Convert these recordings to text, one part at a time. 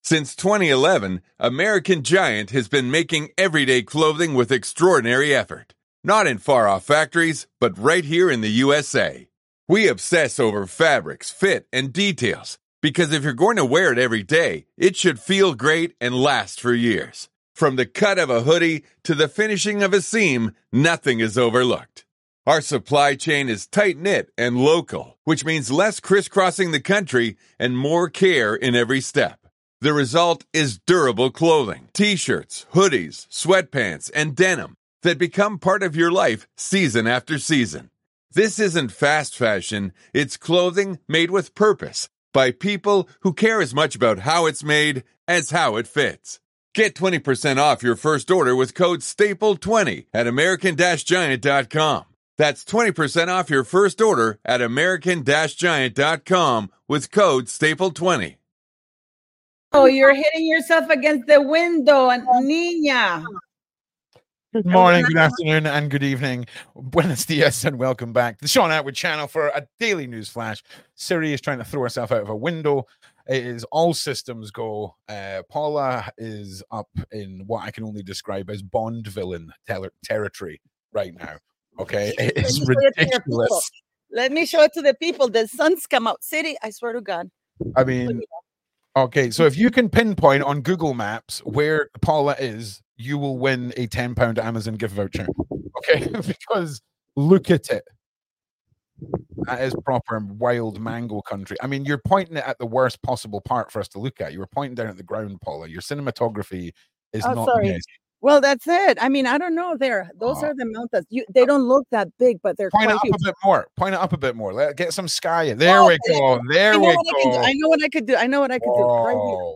Since 2011, American Giant has been making everyday clothing with extraordinary effort. Not in far-off factories, but right here in the USA. We obsess over fabrics, fit, and details, because if you're going to wear it every day, it should feel great and last for years. From the cut of a hoodie to the finishing of a seam, nothing is overlooked. Our supply chain is tight-knit and local, which means less crisscrossing the country and more care in every step. The result is durable clothing, t-shirts, hoodies, sweatpants, and denim that become part of your life season after season. This isn't fast fashion, it's clothing made with purpose by people who care as much about how it's made as how it fits. Get 20% off your first order with code STAPLE20 at American-Giant.com. That's 20% off your first order at American-Giant.com with code STAPLE20. Oh, you're hitting yourself against the window, niña. Good morning, good afternoon, and good evening. Buenos dias, and welcome back to the Sean Atwood channel for a daily news flash. Siri is trying to throw herself out of a window. It is all systems go. Paula is up in what I can only describe as Bond villain territory right now. Okay, it is ridiculous. Let me show it to the people. The sun's come out. City, I swear to God. I mean, okay, so if you can pinpoint on Google Maps where Paula is, you will win a £10 Amazon gift voucher. Okay, because look at it. That is proper wild mango country. I mean, you're pointing it at the worst possible part for us to look at. You were pointing down at the ground, Paula. Your cinematography is not nice. Well, that's it. I mean, I don't know. Those are the mountains. They don't look that big, but they're point it up huge. a bit more. Point it up a bit more. Let get some sky. There we go. There we go. I know what I could do. I know what I could do. Right here.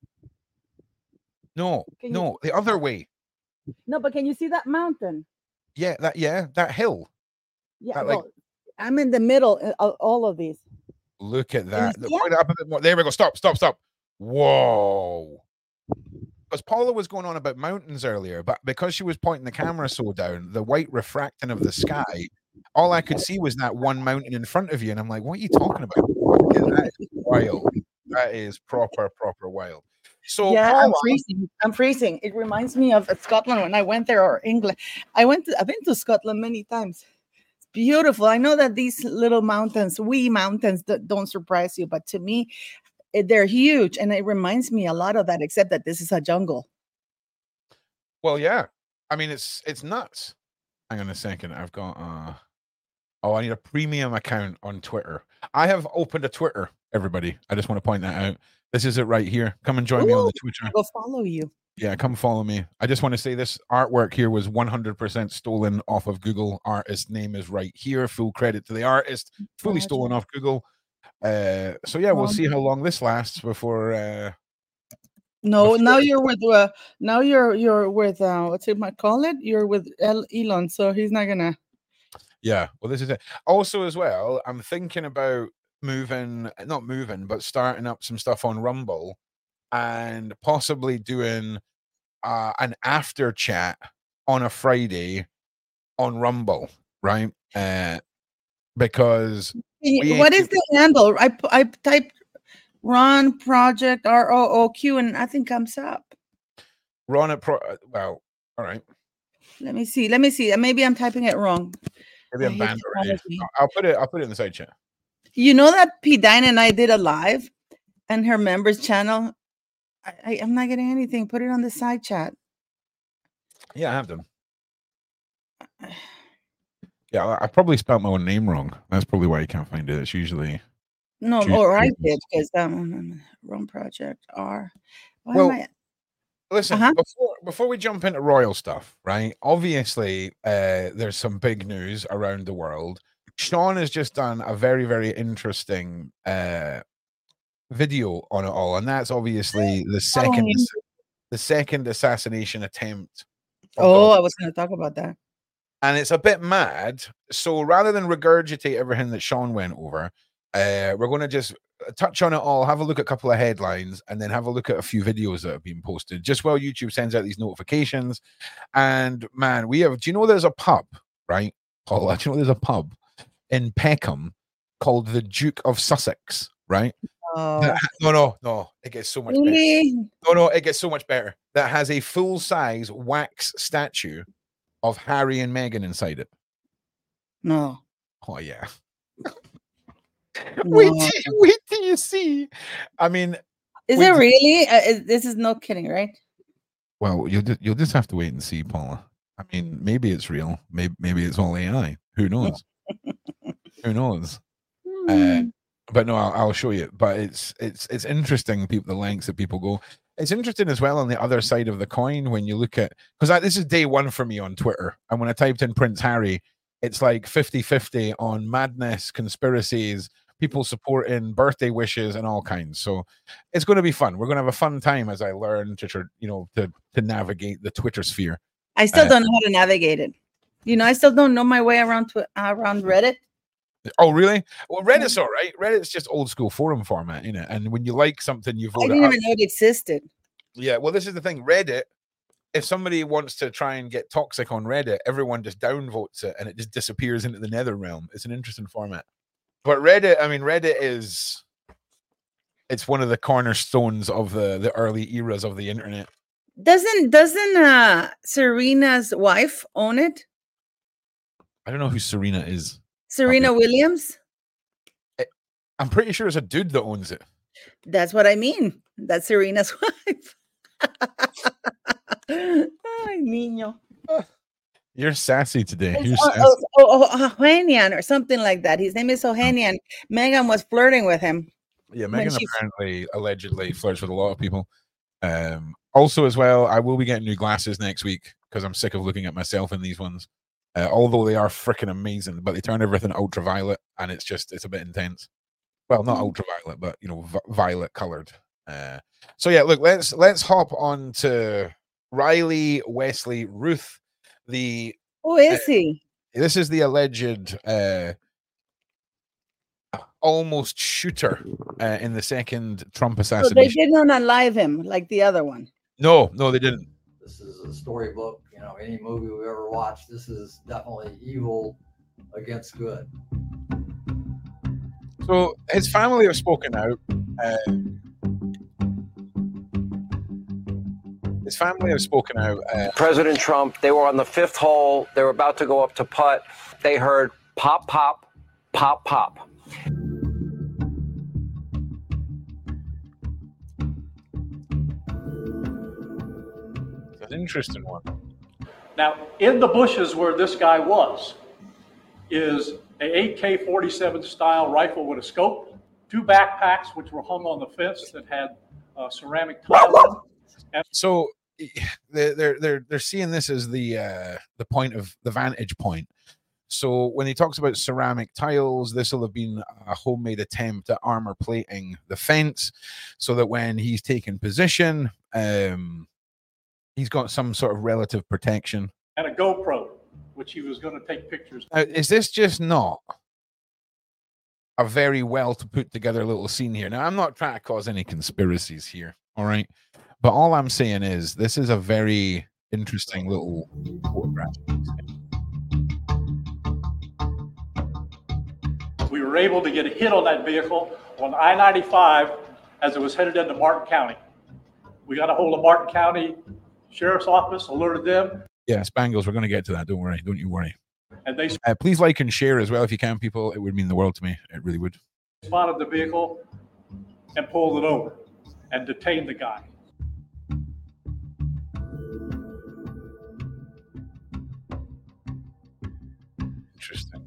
No, the other way. No, but can you see that mountain? Yeah, that hill. Yeah, I'm in the middle of all of these. Look at that. Point it up a bit more. There we go. Stop. Whoa. Because Paula was going on about mountains earlier, but because she was pointing the camera so down, the white refracting of the sky, all I could see was that one mountain in front of you. And I'm like, what are you talking about? That is wild. That is proper wild. So yeah, Paula, I'm freezing. It reminds me of Scotland when I went there, or England. I've been to Scotland many times. It's beautiful. I know that these little mountains, wee mountains, that don't surprise you, but to me, they're huge, and it reminds me a lot of that, except that this is a jungle. Well, yeah. I mean, it's nuts. Hang on a second. I've got I need a premium account on Twitter. I have opened a Twitter, everybody. I just want to point that out. This is it right here. Come and join me on the Twitter. Go follow you. Yeah, come follow me. I just want to say this artwork here was 100% stolen off of Google. Artist name is right here. Full credit to the artist. Fully stolen off Google. So yeah, we'll see how long this lasts before now you're with what's it might call it? You're with Elon, so he's not gonna. Yeah, well, this is it. Also, as well, I'm thinking about but starting up some stuff on Rumble and possibly doing an after chat on a Friday on Rumble, right? Because what is the handle? I typed Ron Project ROOQ and nothing comes up. Ron well, all right. Let me see. Maybe I'm typing it wrong. Maybe I'm banned already. I'll put it in the side chat. You know that P Dine and I did a live and her members channel. I'm not getting anything. Put it on the side chat. Yeah, I have them. Yeah, I probably spelled my own name wrong. That's probably why you can't find it. It's usually or I did, because Ron Project R. Listen, before we jump into royal stuff, right? Obviously, there's some big news around the world. Sean has just done a very, very interesting video on it all, and that's obviously the second assassination attempt. I was going to talk about that. And it's a bit mad. So rather than regurgitate everything that Sean went over, we're going to just touch on it all, have a look at a couple of headlines, and then have a look at a few videos that have been posted just while YouTube sends out these notifications. And man, do you know there's a pub, right, Paula? Do you know there's a pub in Peckham called the Duke of Sussex, right? No. It gets so much better. Really? No, it gets so much better. That has a full-size wax statue of Harry and Meghan inside it. No. Oh yeah. No. Wait till you see. I mean, Is it really? This is no kidding, right? well, you'll just have to wait and see, Paula. I mean, maybe it's real. Maybe it's all AI. Who knows? Who knows? But no, I'll show you. But it's interesting, the lengths that people go. It's interesting as well on the other side of the coin when you look at, because this is day one for me on Twitter, and when I typed in Prince Harry, it's like 50-50 on madness, conspiracies, people supporting birthday wishes, and all kinds. So it's going to be fun. We're going to have a fun time as I learn to navigate the Twitter sphere. I still don't know how to navigate it. I still don't know my way around Reddit. Oh, really? Well, Reddit's all right. Reddit's just old school forum format, and when you like something, you vote. I didn't even know it existed. Yeah, well, this is the thing. Reddit, if somebody wants to try and get toxic on Reddit, everyone just downvotes it and it just disappears into the nether realm. It's an interesting format. But Reddit it's one of the cornerstones of the early eras of the internet. Doesn't Serena's wife own it? I don't know who Serena is. Serena Williams? I'm pretty sure it's a dude that owns it. That's what I mean. That's Serena's wife. Ay, niño. You're sassy today. Ohanian or something like that. His name is Ohanian. Meghan was flirting with him. Yeah, Meghan apparently, allegedly flirts with a lot of people. Also, as well, I will be getting new glasses next week because I'm sick of looking at myself in these ones. Although they are freaking amazing, but they turn everything ultraviolet, and it's a bit intense. Well, not ultraviolet, but violet colored. So yeah, look, let's hop on to Riley Wesley Ruth. Who is he? This is the alleged almost shooter in the second Trump assassination. So they did not unalive him like the other one. No, they didn't. This is a storybook. Any movie we've ever watched, this is definitely evil against good. So his family have spoken out. President Trump, they were on the fifth hole. They were about to go up to putt. They heard pop, pop, pop, pop. It's an interesting one. Now, in the bushes where this guy was is a AK-47 style rifle with a scope, 2 backpacks which were hung on the fence that had ceramic tile. So they're seeing this as the point of the vantage point. So when he talks about ceramic tiles, this will have been a homemade attempt at armor plating the fence, so that when he's taken position, he's got some sort of relative protection. And a GoPro, which he was going to take pictures. Is this just not a very well to put together little scene here? Now, I'm not trying to cause any conspiracies here, all right? But all I'm saying is this is a very interesting little photograph. We were able to get a hit on that vehicle on I-95 as it was headed into Martin County. We got a hold of Martin County Sheriff's Office, alerted them. Yeah, Spangles, we're going to get to that. Don't worry. Don't you worry. And they please like and share as well if you can, people. It would mean the world to me. It really would. Spotted the vehicle and pulled it over and detained the guy. Interesting.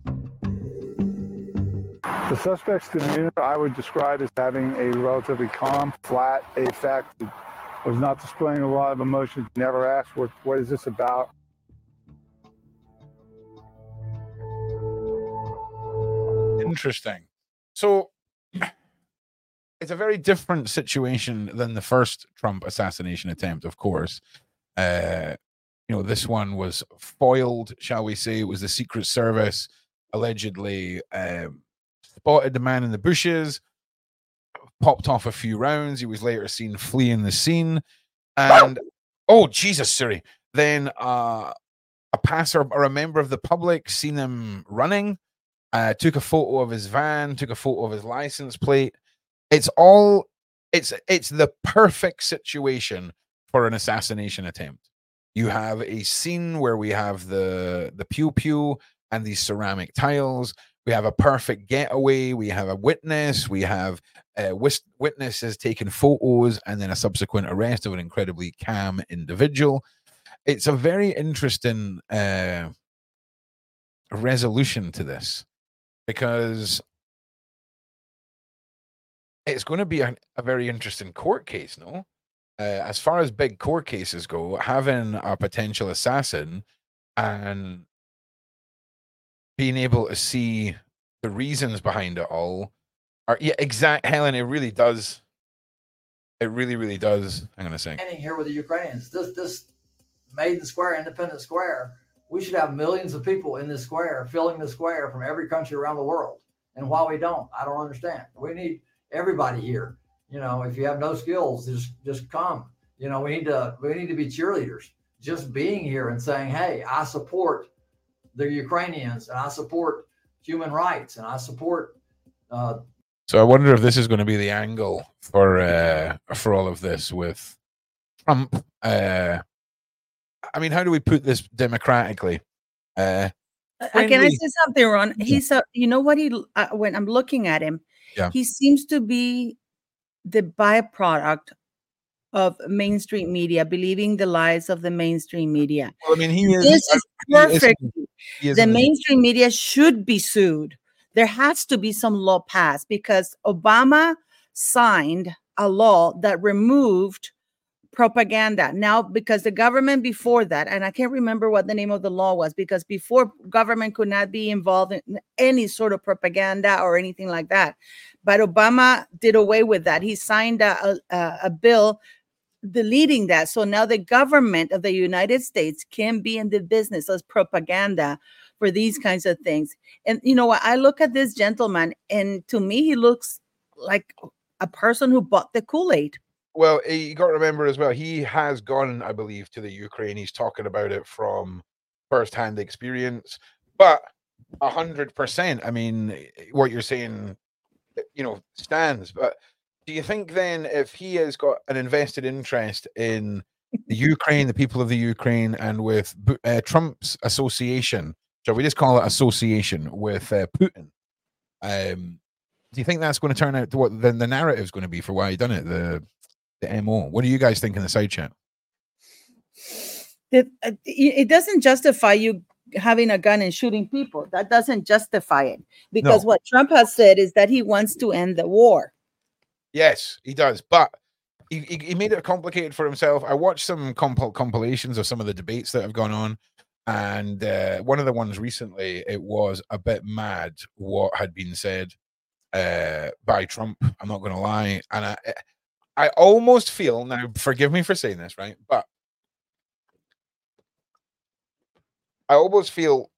The suspect's demeanor I would describe as having a relatively calm, flat affect. Was not displaying a lot of emotion. Never asked, what is this about? Interesting. So it's a very different situation than the first Trump assassination attempt, of course. This one was foiled, shall we say. It was the Secret Service allegedly spotted the man in the bushes, popped off a few rounds. He was later seen fleeing the scene. And, oh, Jesus, sorry. Then a passer or a member of the public seen him running, took a photo of his van, took a photo of his license plate. it's the perfect situation for an assassination attempt. You have a scene where we have the pew pew and these ceramic tiles. We have a perfect getaway. We have a witness. We have witnesses taking photos, and then a subsequent arrest of an incredibly calm individual. It's a very interesting resolution to this, because it's going to be a very interesting court case, no? As far as big court cases go, having a potential assassin and being able to see the reasons behind it all are, Helen, it really does. It really, really does. Hang on a second. Standing here with the Ukrainians, this Maiden Square, Independence Square, we should have millions of people in this square, filling the square from every country around the world. And while we don't, I don't understand. We need everybody here. If you have no skills, just come. We need to be cheerleaders. Just being here and saying, hey, I support the Ukrainians, and I support human rights, and I support. So I wonder if this is going to be the angle for all of this with Trump. I mean, how do we put this democratically? Can I say something, Ron? He's when I'm looking at him, he seems to be the byproduct of mainstream media, believing the lies of the mainstream media. Well, I mean, this is perfect. The mainstream media should be sued. There has to be some law passed, because Obama signed a law that removed propaganda. Now, because the government before that, and I can't remember what the name of the law was, because before, government could not be involved in any sort of propaganda or anything like that. But Obama did away with that. He signed a bill deleting that. So now the government of the United States can be in the business of propaganda for these kinds of things. And I look at this gentleman, and to me, he looks like a person who bought the Kool-Aid. Well, you got to remember as well, he has gone, I believe, to the Ukraine. He's talking about it from firsthand experience, but 100%. I mean, what you're saying, stands. But do you think then, if he has got an invested interest in the Ukraine, the people of the Ukraine, and with Trump's association, shall we just call it association with Putin? Do you think that's going to turn out to what the narrative is going to be for why he done it? The MO. What do you guys think in the side chat? It doesn't justify you having a gun and shooting people. That doesn't justify it, because what Trump has said is that he wants to end the war. Yes, he does, but he made it complicated for himself. I watched some compilations of some of the debates that have gone on, and one of the ones recently, it was a bit mad what had been said by Trump. I'm not going to lie, and I almost feel, now forgive me for saying this, right, but I almost feel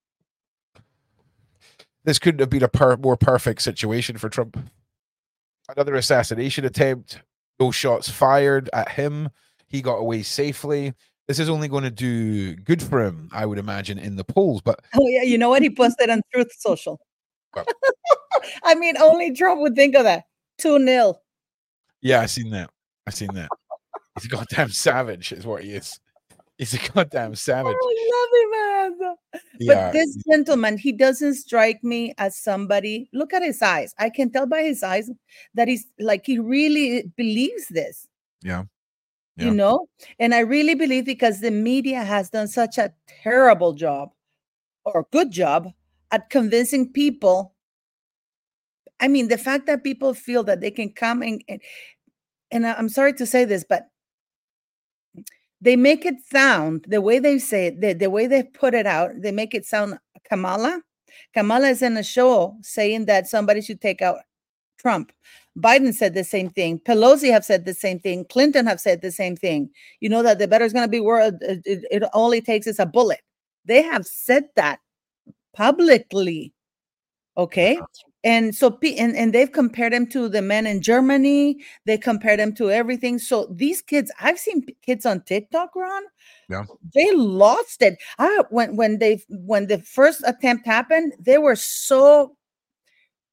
this couldn't have been a more perfect situation for Trump. Another assassination attempt, no shots fired at him. He got away safely. This is only going to do good for him, I would imagine, in the polls. But you know what? He posted on Truth Social. I mean, only Trump would think of that. 2-0. Yeah, I seen that. He's a goddamn savage, is what he is. He's a goddamn savage. I love him, man. But this gentleman, he doesn't strike me as somebody. Look at his eyes. I can tell by his eyes that he's like, he really believes this. Yeah. And I really believe, because the media has done such a terrible job, or good job, at convincing people. I mean, the fact that people feel that they can come and I'm sorry to say this, but they make it sound, the way they say it, the way they put it out, they make it sound Kamala is in a show saying that somebody should take out Trump. Biden said the same thing. Pelosi have said the same thing. Clinton have said the same thing. That the better is going to be where it only takes is a bullet. They have said that publicly. Okay. And so, and they've compared them to the men in Germany. They compared them to everything. So these kids, I've seen kids on TikTok, Ron. Yeah. They lost it. When the first attempt happened, they were so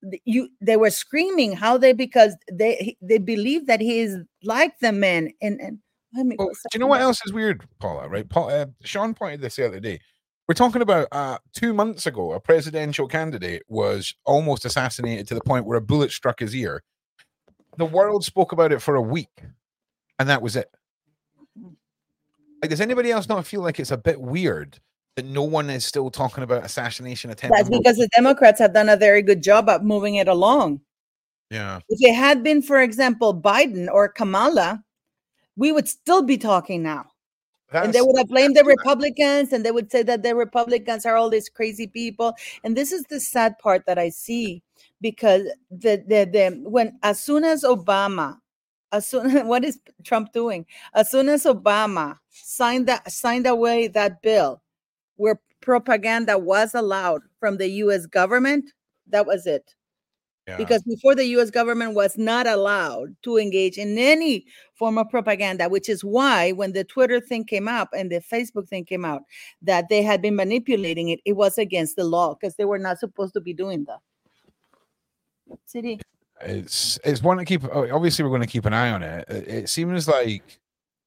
they were screaming how because they believe that he is like the men. And let me Well, do you know what else is weird, Paula? Right, Sean pointed this the other day. We're talking about 2 months ago, a presidential candidate was almost assassinated to the point where a bullet struck his ear. The world spoke about it for a week, and that was it. Like, does anybody else not feel like it's a bit weird that no one is still talking about assassination attempt? That's because the Democrats have done a very good job at moving it along. Yeah. If it had been, for example, Biden or Kamala, we would still be talking now. And they would have blamed the Republicans, and they would say that the Republicans are all these crazy people. And this is the sad part that I see, because as soon as what is Trump doing? As soon as Obama signed away that bill where propaganda was allowed from the U.S. government, that was it. Yeah. Because before, the U.S. government was not allowed to engage in any form of propaganda, which is why when the Twitter thing came up and the Facebook thing came out, that they had been manipulating it, it was against the law because they were not supposed to be doing that. City. It's one to keep. Obviously, we're going to keep an eye on it. It seems like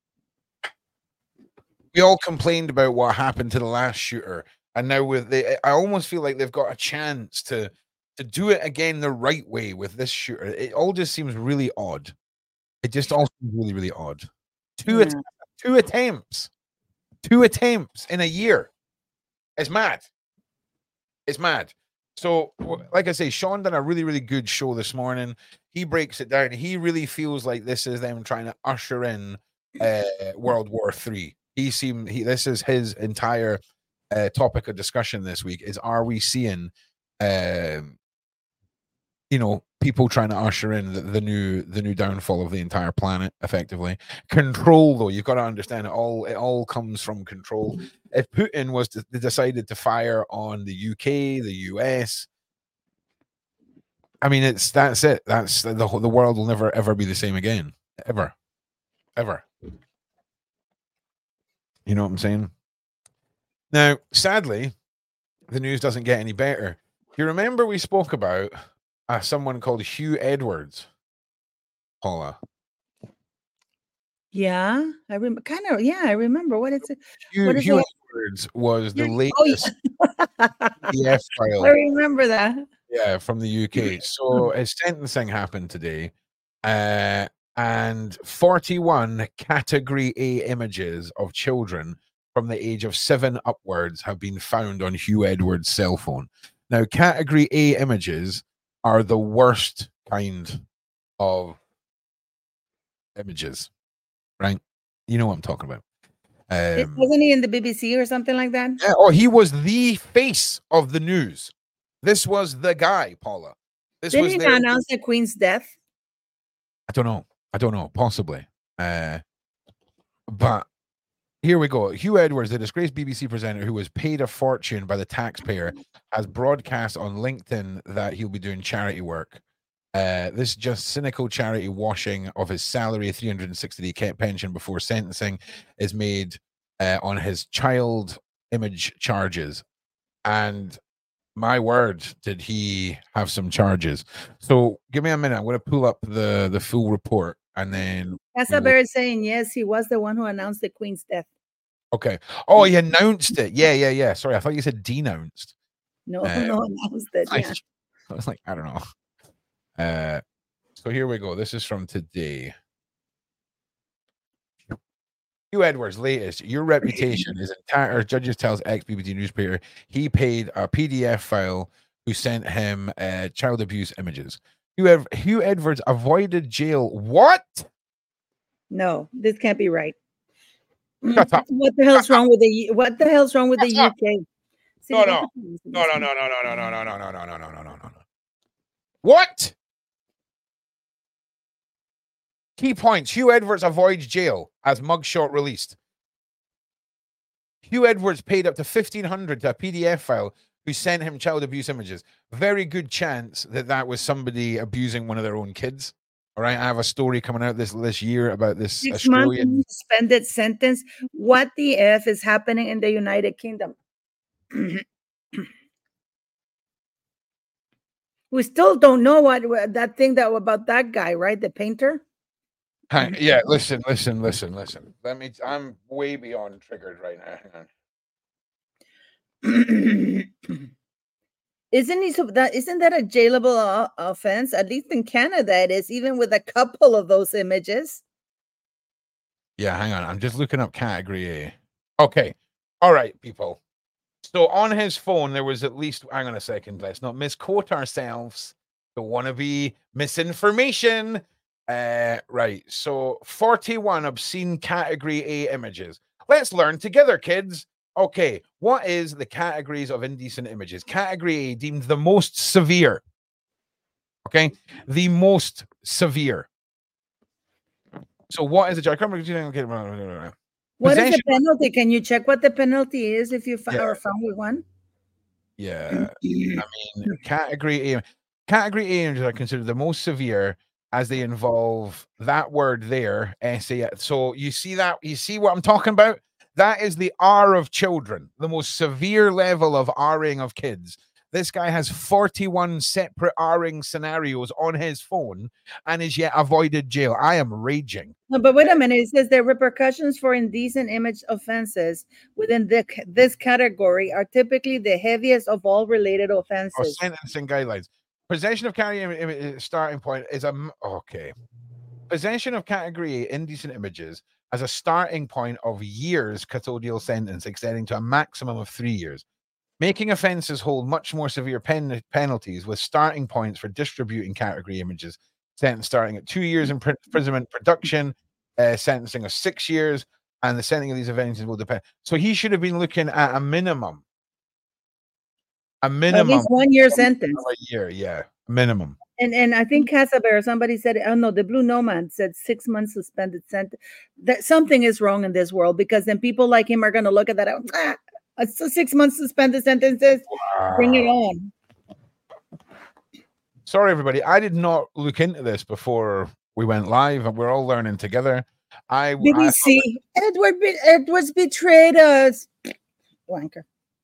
we all complained about what happened to the last shooter, and now I almost feel like they've got a chance to do it again the right way with this shooter. It all just seems really odd. It just all seems really, really odd. Two attempts in a year. It's mad. It's mad. So, like I say, Sean done a really, really good show this morning. He breaks it down. He really feels like this is them trying to usher in World War III. This is his entire topic of discussion this week is, are we seeing people trying to usher in the new downfall of the entire planet, effectively. Control, though, you've got to understand it all comes from control. If Putin was decided to fire on the UK, the US, I mean, that's it. That's the world will never ever be the same again. Ever. You know what I'm saying? Now, sadly, the news doesn't get any better. You remember we spoke about someone called Hugh Edwards, Paula? Yeah, I remember. I remember. What is it? Hugh Edwards was the latest PDF file. I remember that. Yeah, from the UK. So his sentencing happened today, and 41 Category A images of children from the age of 7 upwards have been found on Hugh Edwards' cell phone. Now, Category A images are the worst kind of images, right? You know what I'm talking about. Wasn't he in the BBC or something like that? Yeah, or he was the face of the news. This was the guy, Paula. Didn't he announce the Queen's death? I don't know. Possibly. But here we go. Hugh Edwards, the disgraced BBC presenter who was paid a fortune by the taxpayer, has broadcast on LinkedIn that he'll be doing charity work. This just cynical charity washing of his salary, 360-day pension before sentencing, is made on his child image charges. And my word, did he have some charges. So give me a minute. I'm going to pull up the full report, and then Casabear is saying yes, he was the one who announced the Queen's death. Okay. Oh, he announced it. Yeah. Sorry, I thought you said denounced. No, announced it. Yeah. I was like, I don't know. So here we go. This is from today. Hugh Edwards' latest. Your reputation is entire. Judges tells ex-BBC newspaper he paid a PDF file who sent him child abuse images. Hugh Edwards avoided jail. What? No, this can't be right. Shut up. What the hell's wrong with the UK? No. What? Key points. Hugh Edwards avoids jail as mugshot released. Hugh Edwards paid up to $1,500 to a PDF file who sent him child abuse images. Very good chance that was somebody abusing one of their own kids. All right, I have a story coming out this year about this 6 Australian months suspended sentence. What the F is happening in the United Kingdom? Who's We still don't know what that thing that about that guy, right? The painter. Yeah, listen. I'm way beyond triggered right now. Hang on. Isn't that a jailable offense? At least in Canada, it is, even with a couple of those images. Yeah, hang on. I'm just looking up category A. Okay. All right, people. So on his phone, there was at least, hang on a second, let's not misquote ourselves. Don't want to be misinformation. Right. So 41 obscene category A images. Let's learn together, kids. Okay. What is the categories of indecent images? Category A deemed the most severe. Okay. The most severe. So what is the judge? What is the penalty? Can you check what the penalty is if you are found with one? Yeah. I mean, category A images are considered the most severe as they involve that word there, SA. So you see that? You see what I'm talking about? That is the R of children, the most severe level of R-ing of kids. This guy has 41 separate R-ing scenarios on his phone and is yet avoided jail. I am raging. No, but wait a minute. It says the repercussions for indecent image offenses within this category are typically the heaviest of all related offenses. Sentencing guidelines. Possession of carrying starting point is okay. Possession of category A indecent images as a starting point of years custodial sentence extending to a maximum of 3 years. Making offenses hold much more severe penalties with starting points for distributing category images. Sentence starting at 2 years imprisonment, production, sentencing of 6 years, and the sentencing of these offenses will depend. So he should have been looking at a minimum. At least 1 year sentence. A year, yeah, minimum. And I think Casabear, somebody said, oh no, the Blue Nomad said 6 months suspended sentence. That something is wrong in this world, because then people like him are going to look at that. It's a 6 months suspended sentences. Wow. Bring it on. Sorry, everybody. I did not look into this before we went live, and we're all learning together. BBC, Edwards betrayed us. Wanker.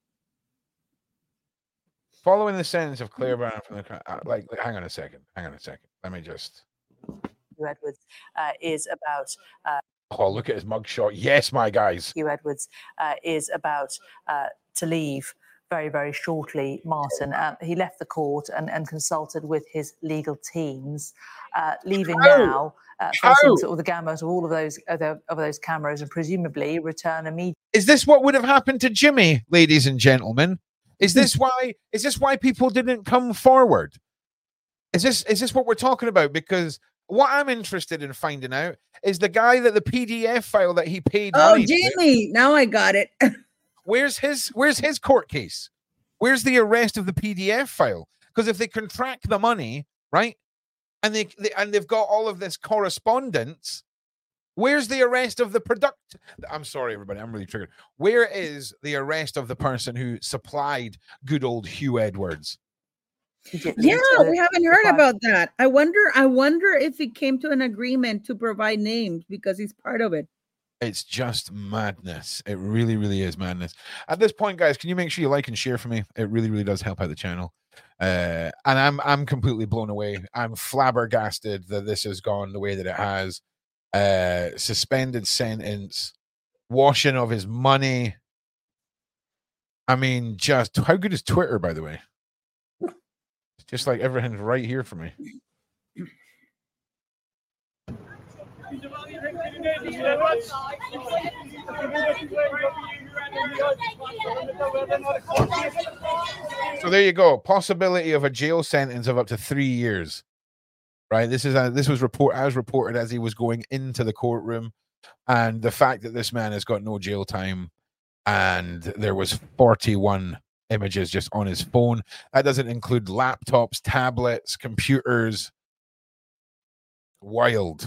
Following the sentence of Claire Brown from the hang on a second. Let me just. Hugh Edwards is about. Oh, look at his mugshot. Yes, my guys. Hugh Edwards is about to leave very, very shortly, Martin. He left the court and consulted with his legal teams, leaving now, facing sort of the gamut of all of those cameras, and presumably return immediately. Is this what would have happened to Jimmy, ladies and gentlemen? Is this why people didn't come forward? Is this what we're talking about? Because what I'm interested in finding out is the guy that the PDF file that he paid. Oh, Jimmy! Now I got it. Where's his court case? Where's the arrest of the PDF file? Because if they can track the money, right, and they've got all of this correspondence, where's the arrest of the product? I'm sorry, everybody. I'm really triggered. Where is the arrest of the person who supplied good old Hugh Edwards? Yeah, we haven't heard about that. I wonder if he came to an agreement to provide names because he's part of it. It's just madness. It really, really is madness. At this point, guys, can you make sure you like and share for me? It really, really does help out the channel. And I'm completely blown away. I'm flabbergasted that this has gone the way that it has. Suspended sentence, washing of his money. I mean, just how good is Twitter, by the way? It's just like everything's right here for me. So there you go. Possibility of a jail sentence of up to 3 years. Right. This was reported as he was going into the courtroom, and the fact that this man has got no jail time, and there was 41 images just on his phone. That doesn't include laptops, tablets, computers. Wild.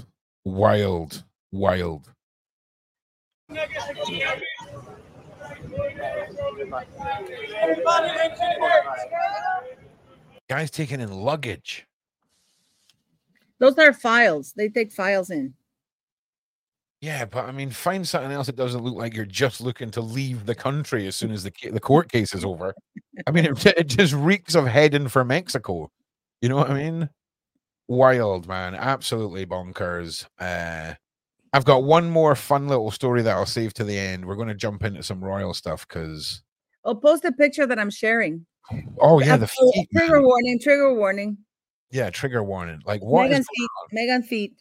Guys taking in luggage. Those are files. They take files in. Yeah, but I mean, find something else that doesn't look like you're just looking to leave the country as soon as the court case is over. I mean, it just reeks of heading for Mexico. You know what I mean? Wild, man. Absolutely bonkers. I've got one more fun little story that I'll save to the end. We're going to jump into some royal stuff because. I'll post a picture that I'm sharing. Oh yeah, the feet. Trigger warning. Trigger warning. Yeah, trigger warning. Like what? Megan's feet. Megan's feet.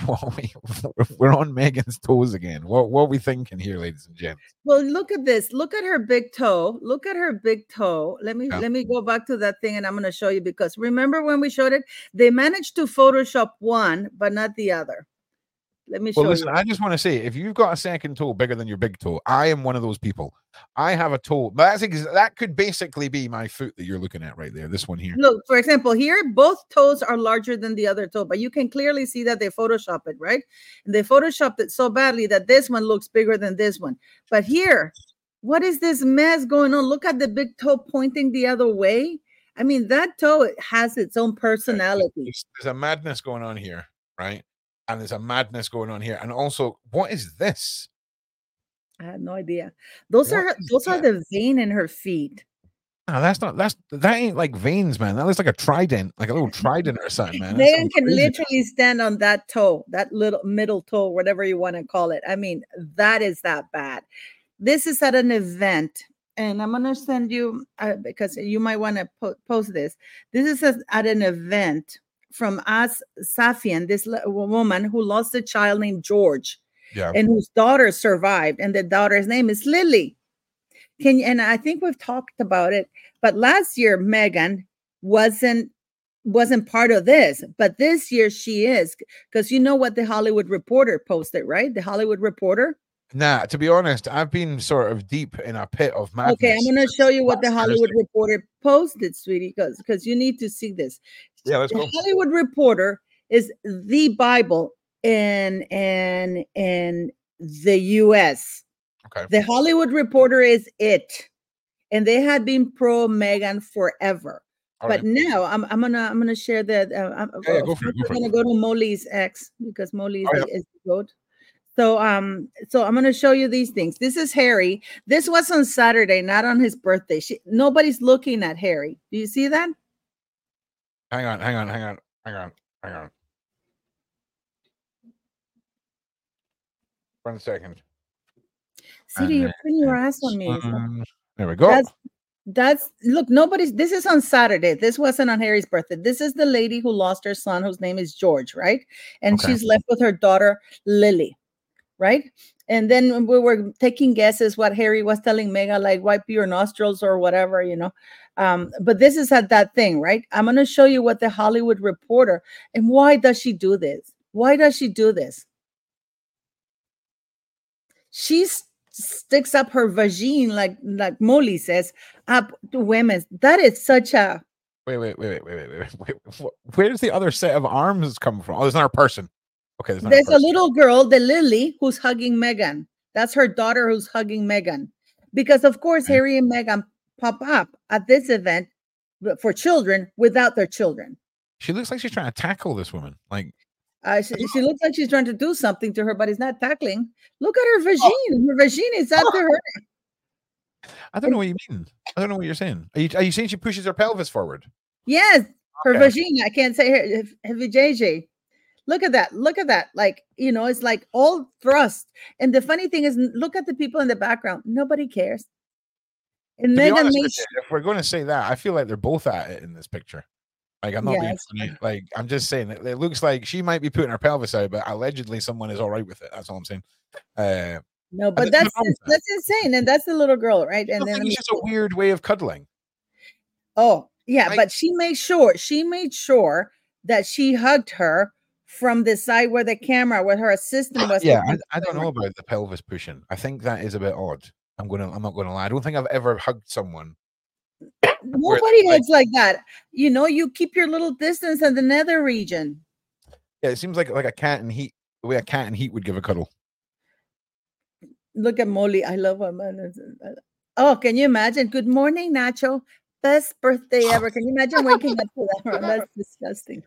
We're on Megan's toes again. What are we thinking here, ladies and gents? Well, look at this. Look at her big toe. Look at her big toe. Let me go back to that thing, and I'm going to show you, because remember when we showed it, they managed to Photoshop one, but not the other. Let me show listen, you. I just want to say, if you've got a second toe bigger than your big toe, I am one of those people. I have a toe, but that could basically be my foot that you're looking at right there. This one here. Look, for example, here, both toes are larger than the other toe, but you can clearly see that they Photoshop it, right? And they Photoshopped it so badly that this one looks bigger than this one. But here, what is this mess going on? Look at the big toe pointing the other way. I mean, that toe has its own personality. There's a madness going on here, right? And there's a madness going on here. And also, what is this? I have no idea. Those are the vein in her feet. No, that ain't like veins, man. That looks like a trident, like a little trident or something, man. Megan can literally stand on that toe, that little middle toe, whatever you want to call it. I mean, that is that bad. This is at an event, and I'm going to send you, because you might want to post this. This is at an event from Safian, this woman who lost a child named George, and whose daughter survived, and the daughter's name is Lily. And I think we've talked about it, but last year Megan wasn't part of this, but this year she is, because you know what the Hollywood Reporter posted, right? The Hollywood Reporter. Nah, to be honest, I've been sort of deep in a pit of madness. Okay, I'm going to show you what the Hollywood Reporter posted, sweetie, because you need to see this. Yeah, let's go. The Hollywood Reporter is the Bible in the U.S. Okay. The Hollywood Reporter is it, and they had been pro Megan forever. But now I'm gonna share that. Go for it. I'm gonna go to Molly's X, because Molly is the goat. So I'm gonna show you these things. This is Harry. This was on Saturday, not on his birthday. Nobody's looking at Harry. Do you see that? Hang on. 1 second. See, you're putting your ass on me. There we go. Look, this is on Saturday. This wasn't on Harry's birthday. This is the lady who lost her son, whose name is George, right? And she's left with her daughter, Lily, right? And then we were taking guesses what Harry was telling Megan, like wipe your nostrils or whatever, you know. But this is at that thing, right? I'm going to show you what the Hollywood Reporter, and why does she do this? Why does she do this? She sticks up her vagine, like Molly says, up to women. That is such a... Wait. Where does the other set of arms come from? Oh, there's another person. Okay, there's a little girl, the Lily, who's hugging Megan. That's her daughter who's hugging Megan. Because, of course, Harry and Megan pop up at this event for children without their children. She looks like she's trying to tackle this woman. Like, she looks like she's trying to do something to her, but it's not tackling. Look at her vagine. Her vagine is after her. I don't know what you mean. I don't know what you're saying. Are you saying she pushes her pelvis forward? Yes, her vagina. I can't say her vajayjay. Look at that. Look at that. Like, you know, it's like all thrust. And the funny thing is, look at the people in the background. Nobody cares. And Megan if we're going to say that, I feel like they're both at it in this picture. Like, I'm not being funny. Like, I'm just saying it looks like she might be putting her pelvis out, but allegedly someone is all right with it. That's all I'm saying. No, but that's insane. And that's the little girl, right? And then it's just a weird way of cuddling. Oh, yeah, but she made sure that she hugged her from the side where her assistant was. Yeah, I don't know about the pelvis pushing. I think that is a bit odd. I'm not gonna lie. I don't think I've ever hugged someone. Nobody hugs like that. You know, you keep your little distance in the nether region. Yeah, it seems like a cat in heat. The way a cat in heat would give a cuddle. Look at Molly. I love her. Oh, can you imagine? Good morning, Nacho. Best birthday ever. Can you imagine waking up to that? That's disgusting.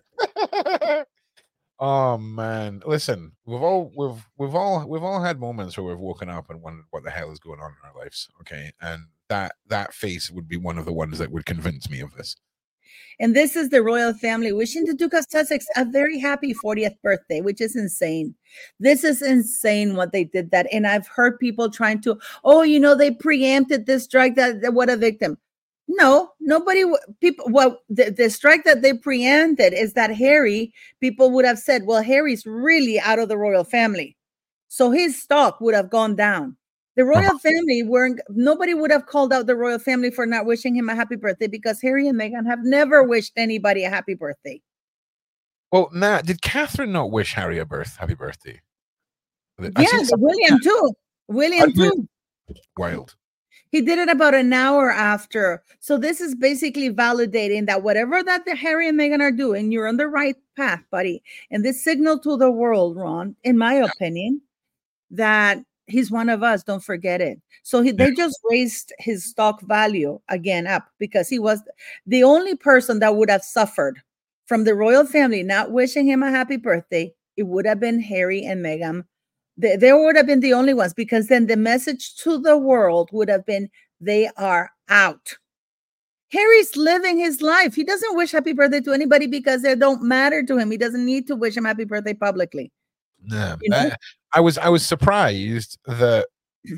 Oh man, listen, we've all had moments where we've woken up and wondered what the hell is going on in our lives. Okay, and that face would be one of the ones that would convince me of this. And this is the royal family wishing the Duke of Sussex a very happy 40th birthday, which is insane. This is insane what they did that. And I've heard people trying to, they preempted this strike, that what a victim. No, nobody, people, well, the strike that they preempted is that Harry, people would have said, well, Harry's really out of the royal family. So his stock would have gone down. The royal family nobody would have called out the royal family for not wishing him a happy birthday because Harry and Meghan have never wished anybody a happy birthday. Well, Nat, did Catherine not wish Harry a happy birthday? Yeah, William too. William too. Wild. He did it about an hour after. So this is basically validating that whatever that the Harry and Meghan are doing, you're on the right path, buddy. And this signal to the world, Ron, in my opinion, that he's one of us. Don't forget it. So they just raised his stock value again up because he was the only person that would have suffered from the royal family not wishing him a happy birthday. It would have been Harry and Meghan. They would have been the only ones because then the message to the world would have been they are out. Harry's living his life. He doesn't wish happy birthday to anybody because they don't matter to him. He doesn't need to wish him happy birthday publicly. No, I was surprised that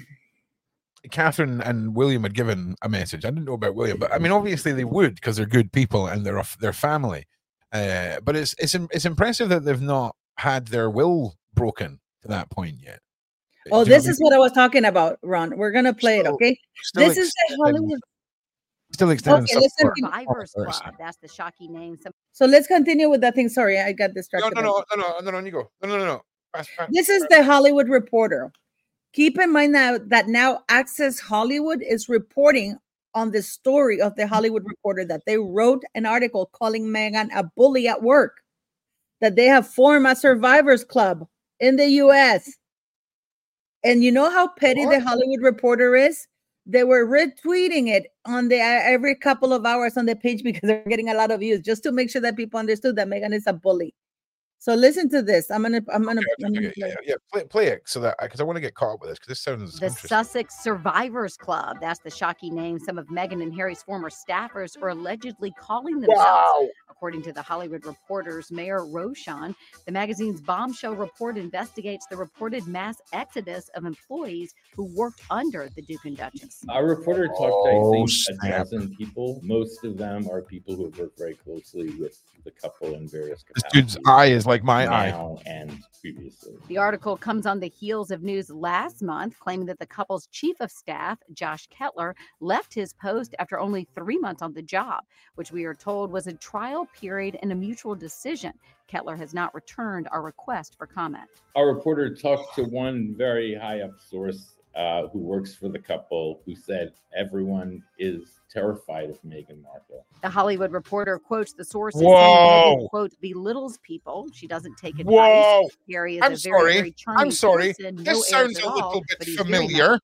Catherine and William had given a message. I didn't know about William, but I mean, obviously they would because they're good people and they're their family. But it's impressive that they've not had their will broken to that point yet. Oh, this is what I was talking about, Ron. We're gonna play it, okay? This is the Hollywood. Still extending. Okay, Survivors Club. That's the shocking name. So let's continue with that thing. Sorry, I got distracted. No. You go. No. This is the Hollywood Reporter. Keep in mind now Access Hollywood is reporting on the story of the Hollywood Reporter that they wrote an article calling Meghan a bully at work, that they have formed a survivors club in the US. And you know how petty the Hollywood Reporter is? They were retweeting it on every couple of hours on the page because they're getting a lot of views just to make sure that people understood that Meghan is a bully. So listen to this. I'm gonna play it so that because I want to get caught up with this because this sounds the Sussex Survivors Club. That's the shocking name some of Meghan and Harry's former staffers are allegedly calling themselves. Wow. According to the Hollywood Reporter's Mayor Roshan, the magazine's bombshell report investigates the reported mass exodus of employees who worked under the Duke and Duchess. Our reporter talked to, I think, a dozen people. Most of them are people who have worked very closely with the couple in various capacities. This dude's eye is like my now eye. And previously. The article comes on the heels of news last month claiming that the couple's chief of staff, Josh Kettler, left his post after only 3 months on the job, which we are told was a trial period and a mutual decision. Kettler has not returned our request for comment. Our reporter talked to one very high up source who works for the couple who said everyone is terrified of Meghan Markle. The Hollywood Reporter quotes the sources saying Meghan, quote, belittles people. She doesn't take advice. Whoa. Harry is very charming I'm sorry. person. This sounds a little bit familiar.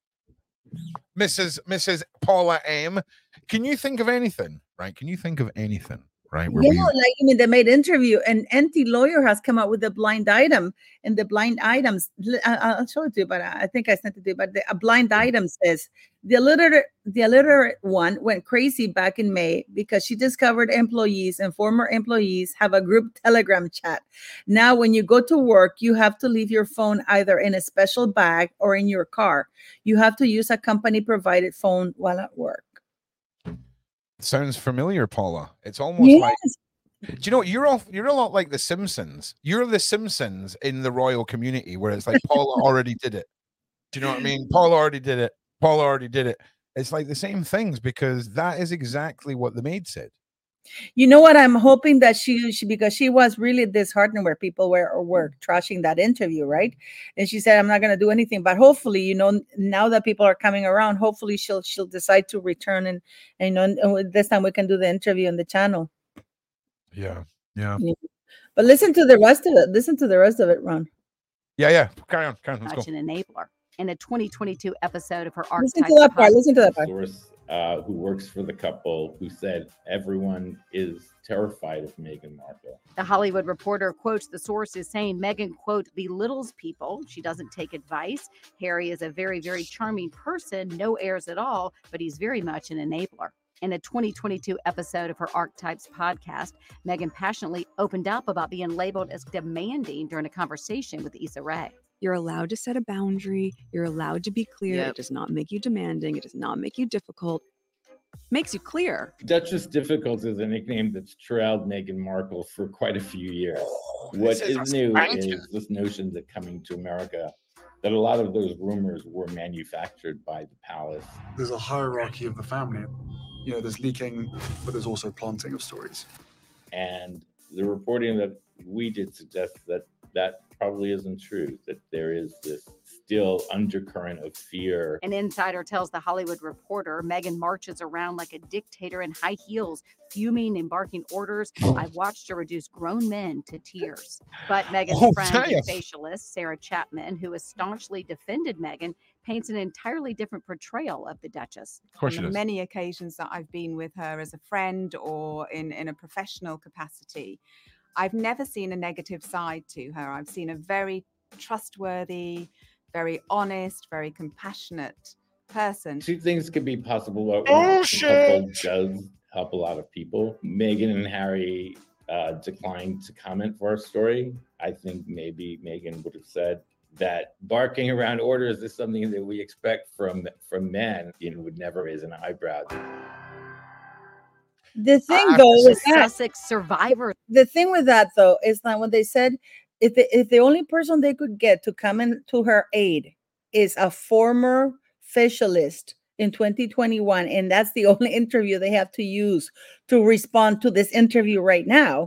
Mrs. Paula M. Can you think of anything? Right? Can you think of anything? Right? They made interview, and NT Lawyer has come out with a blind item, and the blind items. I'll show it to you, but I think I sent it to you. But a blind item says the illiterate one went crazy back in May because she discovered employees and former employees have a group Telegram chat. Now, when you go to work, you have to leave your phone either in a special bag or in your car. You have to use a company provided phone while at work. Sounds familiar, Paula. It's almost like, do you know, you're a lot like the Simpsons. You're the Simpsons in the royal community where it's like Paula already did it. Do you know what I mean? Paula already did it. It's like the same things because that is exactly what the maid said. You know what? I'm hoping that she because she was really disheartened where people were trashing that interview, right? And she said, "I'm not going to do anything." But hopefully, you know, now that people are coming around, hopefully she'll decide to return and you know, and this time we can do the interview on the channel. Yeah. But listen to the rest of it. Ron. Yeah. Carry on. Let's go. Such an enabler. In a 2022 episode of her Archetypes. Listen to that part. Source who works for the couple who said everyone is terrified of Meghan Markle. The Hollywood Reporter quotes the sources saying Meghan, quote, belittles people. She doesn't take advice. Harry is a very, very charming person, no airs at all, but he's very much an enabler. In a 2022 episode of her Archetypes podcast, Meghan passionately opened up about being labeled as demanding during a conversation with Issa Rae. You're allowed to set a boundary. You're allowed to be clear. Yep. It does not make you demanding. It does not make you difficult. Makes you clear. Duchess Difficult is a nickname that's trailed Meghan Markle for quite a few years. What is new is this notion that coming to America, that a lot of those rumors were manufactured by the palace. There's a hierarchy of the family. You know, there's leaking, but there's also planting of stories. And the reporting that we did suggests that that probably isn't true, that there is this still undercurrent of fear. An insider tells The Hollywood Reporter Meghan marches around like a dictator in high heels, fuming and barking orders. I've watched her reduce grown men to tears. But Meghan's friend and facialist, Sarah Chapman, who has staunchly defended Meghan, paints an entirely different portrayal of the Duchess. Of course she On does. many occasions that I've been with her as a friend or in a professional capacity, I've never seen a negative side to her. I've seen a very trustworthy, very honest, very compassionate person. Two things could be possible. Oh, Couple shit. does help a lot of people. Meghan and Harry declined to comment for our story. I think maybe Meghan would have said that barking around orders is something that we expect from men. Would never raise an eyebrow. The thing though is that Sussex survivor. the thing with that though is that when they said if the only person they could get to come in to her aid is a former facialist in 2021, and that's the only interview they have to use to respond to this interview right now,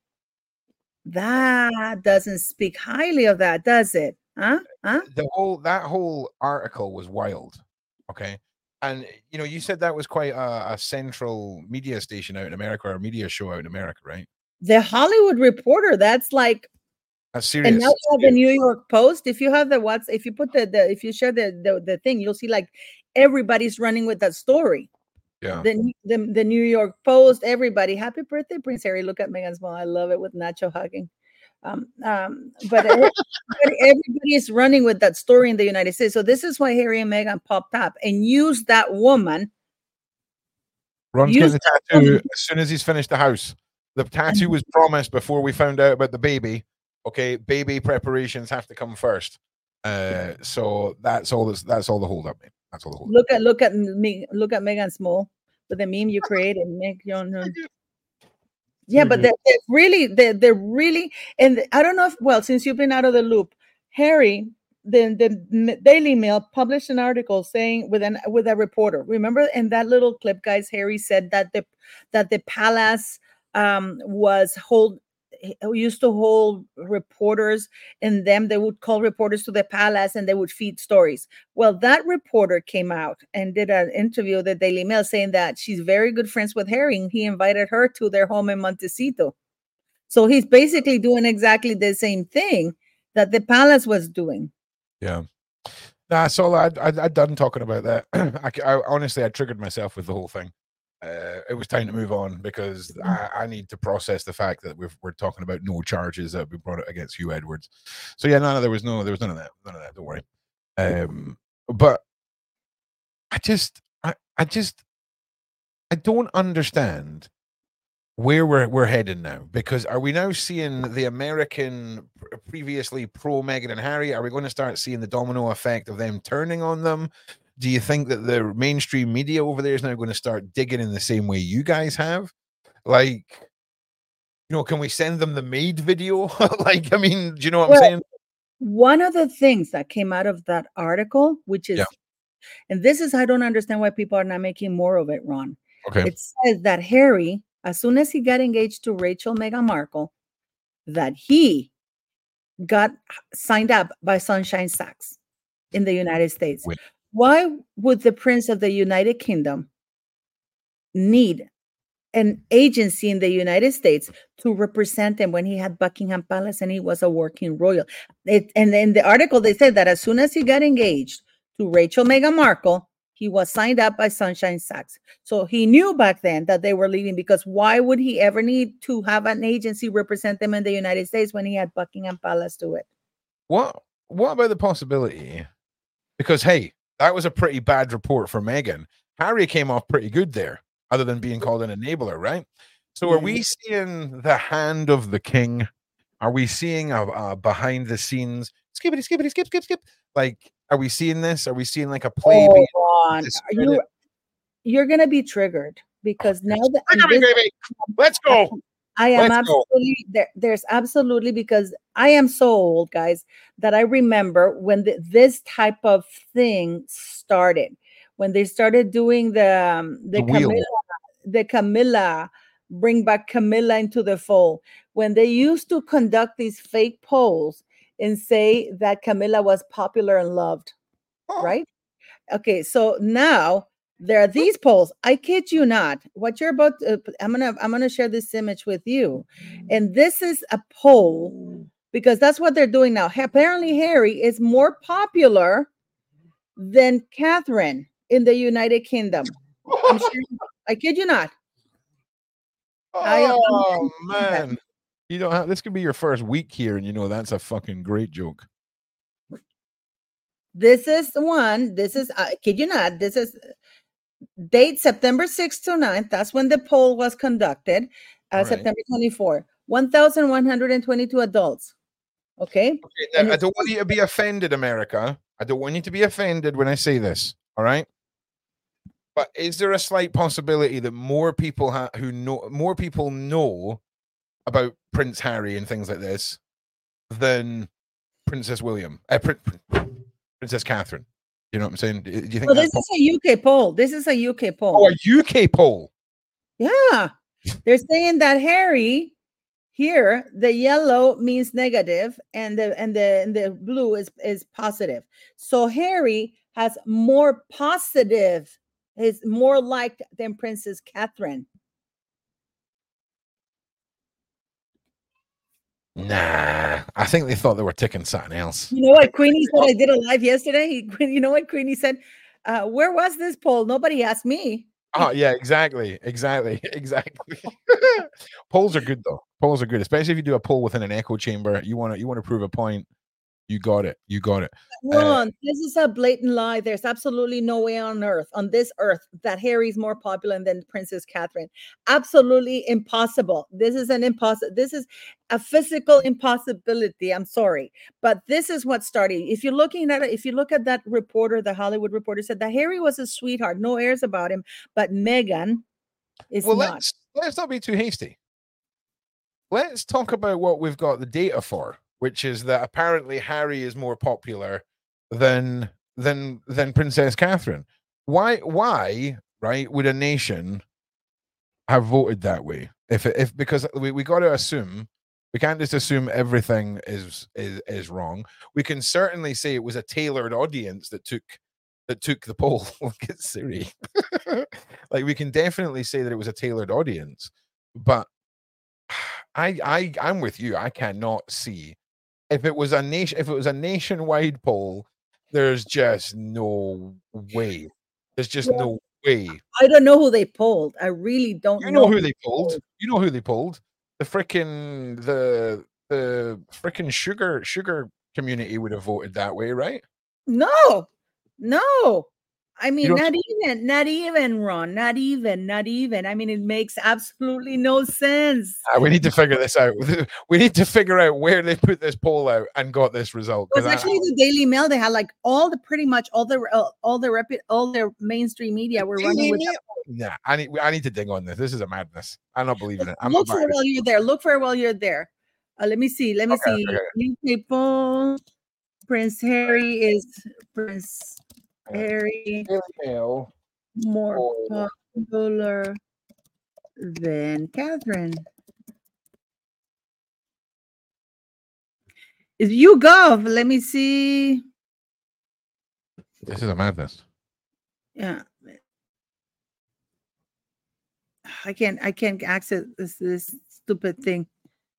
that doesn't speak highly of that, does it? Huh? That whole article was wild. Okay. And you said that was quite a central media station out in America, or a media show out in America, right? The Hollywood Reporter, that's like, That's serious. and now you have the New York Post. If you have if you put if you share the thing, you'll see like everybo's running with that story. Yeah. The New York Post, everybody. Happy birthday, Prince Harry. Look at Meghan's mom. I love it with Nacho hugging. But everybody is running with that story in the United States. So this is why Harry and Meghan popped up and used that woman. Ron's getting the tattoo as soon as he's finished the house. The tattoo was promised before we found out about the baby. Okay, baby preparations have to come first. So that's all the hold up, man. That's all the hold up. Look at Meghan Small with the meme you created. Make your own. Yeah, but they're really, and I don't know if, since you've been out of the loop, Harry, the Daily Mail published an article saying with a reporter. Remember in that little clip, guys, Harry said that the palace used to hold reporters, and they would call reporters to the palace and they would feed stories. Well, that reporter came out and did an interview with the Daily Mail saying that she's very good friends with Harry, and he invited her to their home in Montecito. So he's basically doing exactly the same thing that the palace was doing. Yeah. Nah, so I'd done talking about that. I honestly, I triggered myself with the whole thing. It was time to move on because I need to process the fact that we're talking about no charges that have been brought against Hugh Edwards. So yeah, there was none of that. Don't worry. But I don't understand where we're heading now, because are we now seeing the American previously pro Meghan and Harry? Are we going to start seeing the domino effect of them turning on them? Do you think that the mainstream media over there is now going to start digging in the same way you guys have? Like, can we send them the maid video? Like, I mean, do you know what I'm saying? One of the things that came out of that article, which is, and this is, I don't understand why people are not making more of it, Ron. Okay. It says that Harry, as soon as he got engaged to Rachel Meghan Markle, that he got signed up by Sunshine Sachs in the United States. Wait. Why would the Prince of the United Kingdom need an agency in the United States to represent him when he had Buckingham Palace and he was a working royal? And in the article, they said that as soon as he got engaged to Rachel Meghan Markle, he was signed up by Sunshine Sachs. So he knew back then that they were leaving, because why would he ever need to have an agency represent them in the United States when he had Buckingham Palace do it? What about the possibility? Because, hey, that was a pretty bad report for Meghan. Harry came off pretty good there. other than being called an enabler, right? So are we seeing the hand of the king? Are we seeing a behind the scenes skippity, skippity, skip, skip, skip? Like, are we seeing this? Are we seeing like a play? Hold on. You're gonna be triggered because now that baby. Let's go. I am Let's go. absolutely there. There's absolutely, because I am so old, guys, that I remember when this type of thing started, when they started doing the Camilla, bring back Camilla into the fold, when they used to conduct these fake polls and say that Camilla was popular and loved, right? Okay, so now there are these polls. I kid you not. What you're about to, I'm gonna share this image with you, and this is a poll because that's what they're doing now. Apparently, Harry is more popular than Catherine in the United Kingdom. I'm sure, I kid you not. Oh man, you don't have, this could be your first week here, and you know that's a fucking great joke. This is the one. This is, I kid you not. This is date September 6th to 9th. That's when the poll was conducted. September 24. 1,122 adults. Okay. Now, I don't want you to be offended, America. I don't want you to be offended when I say this. All right. But is there a slight possibility that more people know about Prince Harry and things like this than Princess William, Princess Catherine? You know what I'm saying? Do you think? Well, this is a UK poll. This is a UK poll. Oh, a UK poll. Yeah, they're saying that Harry here, the yellow means negative, and the blue is positive. So Harry has more positive. Is more liked than Princess Catherine. Nah, I think they thought they were ticking something else. You know what Queenie said? I did a live yesterday. You know what Queenie said? Where was this poll? Nobody asked me. Oh yeah, exactly. Polls are good though. Polls are good, especially if you do a poll within an echo chamber. You want to prove a point. You got it. Ron, this is a blatant lie. There's absolutely no way on this earth, that Harry's more popular than Princess Catherine. Absolutely impossible. This is a physical impossibility. I'm sorry, but this is what started. If you look at that reporter, the Hollywood reporter said that Harry was a sweetheart, no airs about him, but Meghan is not. Let's not be too hasty. Let's talk about what we've got the data for, which is that apparently Harry is more popular than Princess Catherine. Why, right, would a nation have voted that way? Because we got to assume, we can't just assume everything is wrong. We can certainly say it was a tailored audience that took the poll. Look at Siri. Like, we can definitely say that it was a tailored audience, but I'm with you. I cannot see if it was a nationwide poll. There's just no way. No way. I don't know who they polled. I really don't know. You know who they polled. You know who they polled. The freaking sugar community would have voted that way, right? No. I mean, not even, Ron. Not even. I mean, it makes absolutely no sense. We need to figure this out. We need to figure out where they put this poll out and got this result. It was actually the Daily Mail. They had like all their mainstream media were running with that. Yeah, I need to dig on this. This is a madness. I'm not believing it. Look for it while you're there. Look for it while you're there. Let me see. Okay. UK poll. Prince Harry is Prince Harry more popular than Catherine. Is YouGov? Let me see. This is a madness. Yeah. I can't access this stupid thing.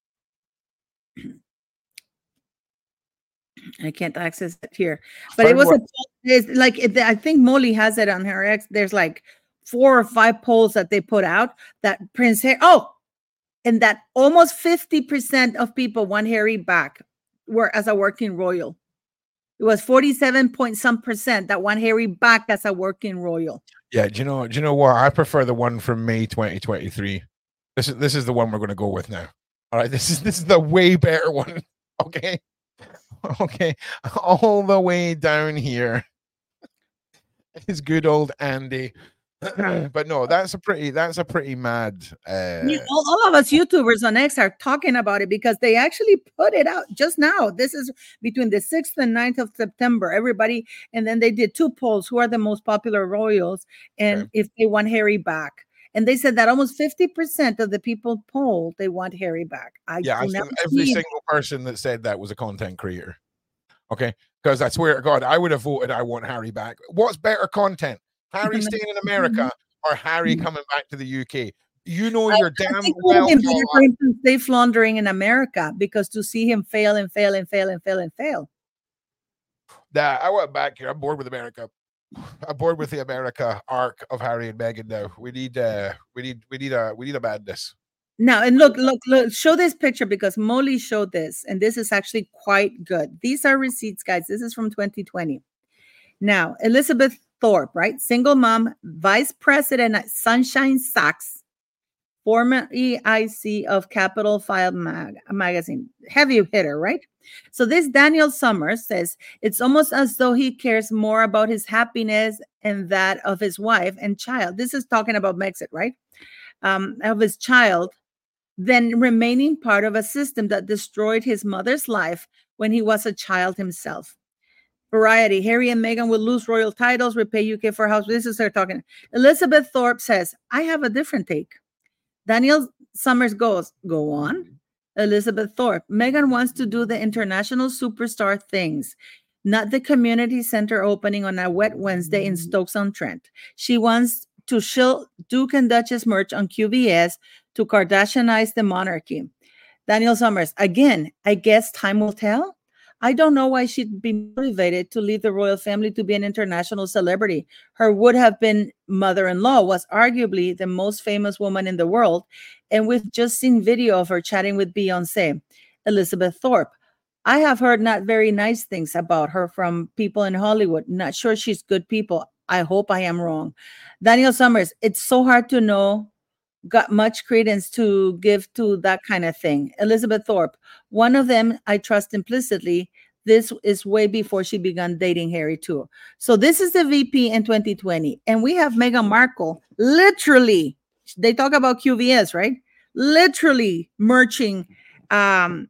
I can't access it here, but it was I think Molly has it on her X. There's like 4 or 5 polls that they put out that Prince Harry. Oh, and that almost 50% of people want Harry back as a working royal. It was 47 point some percent that want Harry back as a working royal. Yeah, do you know what? I prefer the one from May 2023. This is the one we're going to go with now. All right, this is the way better one. Okay. Okay. All the way down here is good old Andy. But no, that's a pretty mad all of us YouTubers on X are talking about it because they actually put it out just now. This is between the 6th and 9th of September. Everybody, and then they did 2 polls: who are the most popular royals, and if they want Harry back. And they said that almost 50% of the people polled, they want Harry back. I think every single person that said that was a content creator. Okay, because I swear to God, I would have voted I want Harry back. What's better content? Harry staying in America or Harry coming back to the UK? You know you're damn well. It better for him to stay floundering in America, because to see him fail and fail and fail and fail and fail. Nah, I want back here. I'm bored with America. I'm bored with the America arc of Harry and Meghan now. We need a madness. Now, and look, show this picture, because Molly showed this, and this is actually quite good. These are receipts, guys. This is from 2020. Now, Elizabeth Thorpe, right? Single mom, vice president at Sunshine Sachs, former EIC of Capital File magazine. Heavy hitter, right? So this Daniel Summers says it's almost as though he cares more about his happiness and that of his wife and child. This is talking about Megxit, right? Of his child, than remaining part of a system that destroyed his mother's life when he was a child himself. Variety, Harry and Meghan will lose royal titles, repay UK for house. This is her talking. Elizabeth Thorpe says, I have a different take. Daniel Summers goes, go on. Elizabeth Thorpe, Meghan wants to do the international superstar things, not the community center opening on a wet Wednesday in Stokes-on-Trent. She wants to shill Duke and Duchess merch on QVS to Kardashianize the monarchy. Daniel Summers, again, I guess time will tell. I don't know why she'd be motivated to leave the royal family to be an international celebrity. Her would-have-been mother-in-law was arguably the most famous woman in the world, and we've just seen video of her chatting with Beyonce. Elizabeth Thorpe, I have heard not very nice things about her from people in Hollywood. Not sure she's good people. I hope I am wrong. Daniel Summers, it's so hard to know. Got much credence to give to that kind of thing. Elizabeth Thorpe, one of them I trust implicitly. This is way before she began dating Harry too. So this is the VP in 2020. And we have Meghan Markle, literally, they talk about QVS, right? Literally merching, what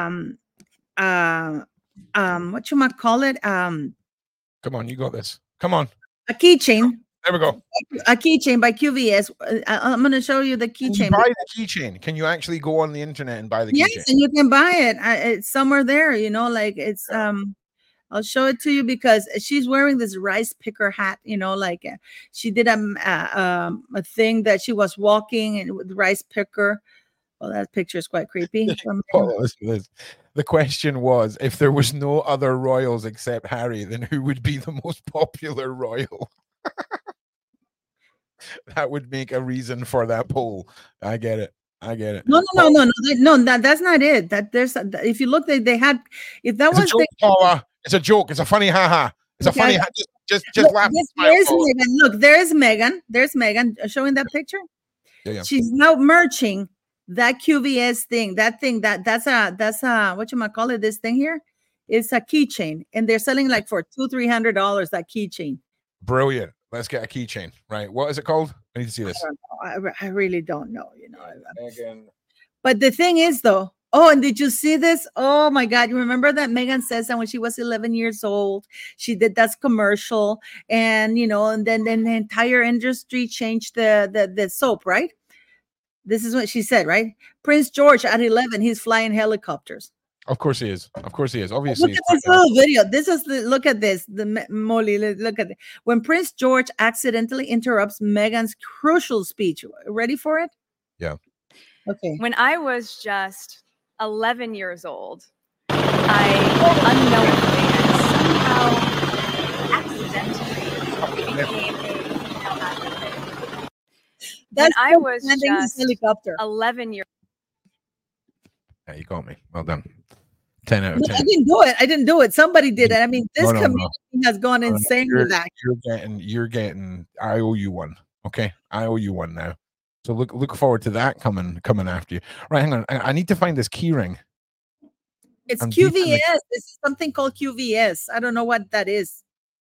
you might call it? Come on, you got this. Come on. A keychain. There we go. A keychain by QVS. I'm going to show you the keychain. Buy the keychain. Can you actually go on the internet and buy the keychain? Yes, and you can buy it. It's somewhere there, you know, like it's, I'll show it to you, because she's wearing this rice picker hat, you know, like she did a thing that she was walking and with rice picker. Well, that picture is quite creepy. The question was, if there was no other royals except Harry, then who would be the most popular royal? That would make a reason for that poll. I get it. No, that's not it. That there's, if you look, they had, if that was joke, Paula. It's a joke. It's a funny haha. It's a funny. Just laugh. There's Meghan. Look, there's Meghan. There's Meghan showing that picture. Yeah. She's now merching that QVS thing. That's a what you might call it. This thing here is a keychain, and they're selling like for $200-$300 that keychain. Brilliant. Let's get a keychain, right? What is it called? I need to see this. I really don't know, you know. Meghan. But the thing is, though, oh, and did you see this? Oh my God. You remember that Meghan says that when she was 11 years old, she did that commercial, and, you know, and then the entire industry changed the soap, right? This is what she said, right? Prince George at 11, he's flying helicopters. Of course he is. Obviously. Look at this little video. Look at this. Molly, look at it. When Prince George accidentally interrupts Meghan's crucial speech. Ready for it? Yeah. Okay. When I was just 11 years old, I unknowingly and somehow accidentally became a female actor. When I was just 11 years. Yeah, you got me. Well done. 10 out of No, 10. I didn't do it. I didn't do it. Somebody did it. I mean, this No. community has gone insane with that. You're getting. I owe you one. Okay, I owe you one now. So look forward to that coming after you. Right, hang on. I need to find this key ring. It's I'm deep in QVS. the- This is something called QVS. I don't know what that is.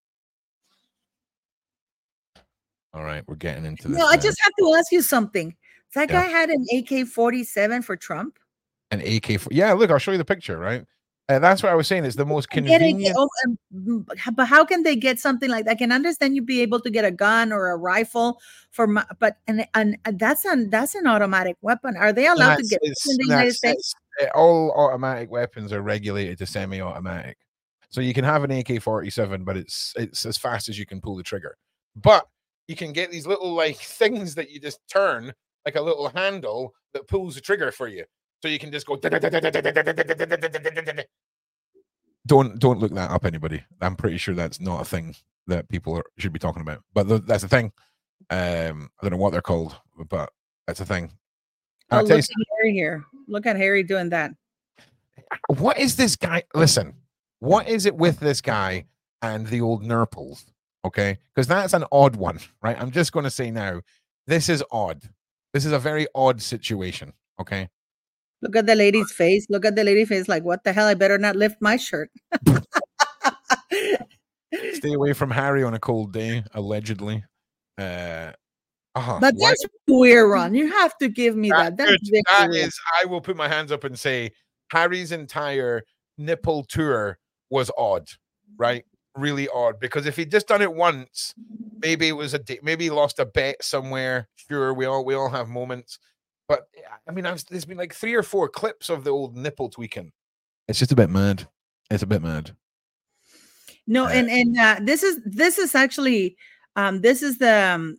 All right, we're getting into this. No, I now. just have to ask you something. That Yeah. guy had an AK-47 for Trump. An AK. Yeah, look, I'll show you the picture. Right, that's what I was saying. It's the most Get a- convenient. but how can they get something like that? I can understand you be able to get a gun or a rifle but that's an automatic weapon. Are they allowed to get this in the United States? All automatic weapons are regulated to semi-automatic, so you can have an AK-47, but it's as fast as you can pull the trigger. But you can get these little like things that you just turn, like a little handle that pulls the trigger for you, so you can just go. Don't look that up, anybody. I'm pretty sure that's not a thing that people should be talking about, but that's a thing. I don't know what they're called, but that's a thing. Oh, I'll tell look you at Harry here. Look at Harry doing that. what is this guy? Listen, what is it with this guy and the old Nurples? Okay, because that's an odd one, right? I'm just going to say now, this is odd. This is a very odd situation. Okay, Look at the lady's face. Look at the lady's face. Like, what the hell? I better not lift my shirt. stay away from Harry on a cold day, allegedly. But Why- that's weird, Ron. You have to give me that. That's Dude, very that weird. is, I will put my hands up and say Harry's entire nipple tour was odd, right? Really odd. Because if he'd just done it once, maybe it was maybe he lost a bet somewhere. Sure, we all have moments. But I mean, there's been like 3 or 4 clips of the old nipple tweaking. It's just a bit mad. It's a bit mad. No, and this is actually this is the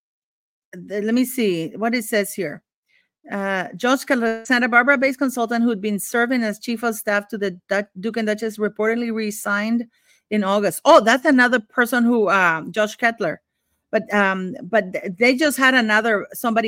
let me see what it says here. Josh Keller, Santa Barbara-based consultant who'd been serving as chief of staff to the Duke and Duchess, reportedly resigned in August. Oh, that's another person who Josh Kettler. But they just had another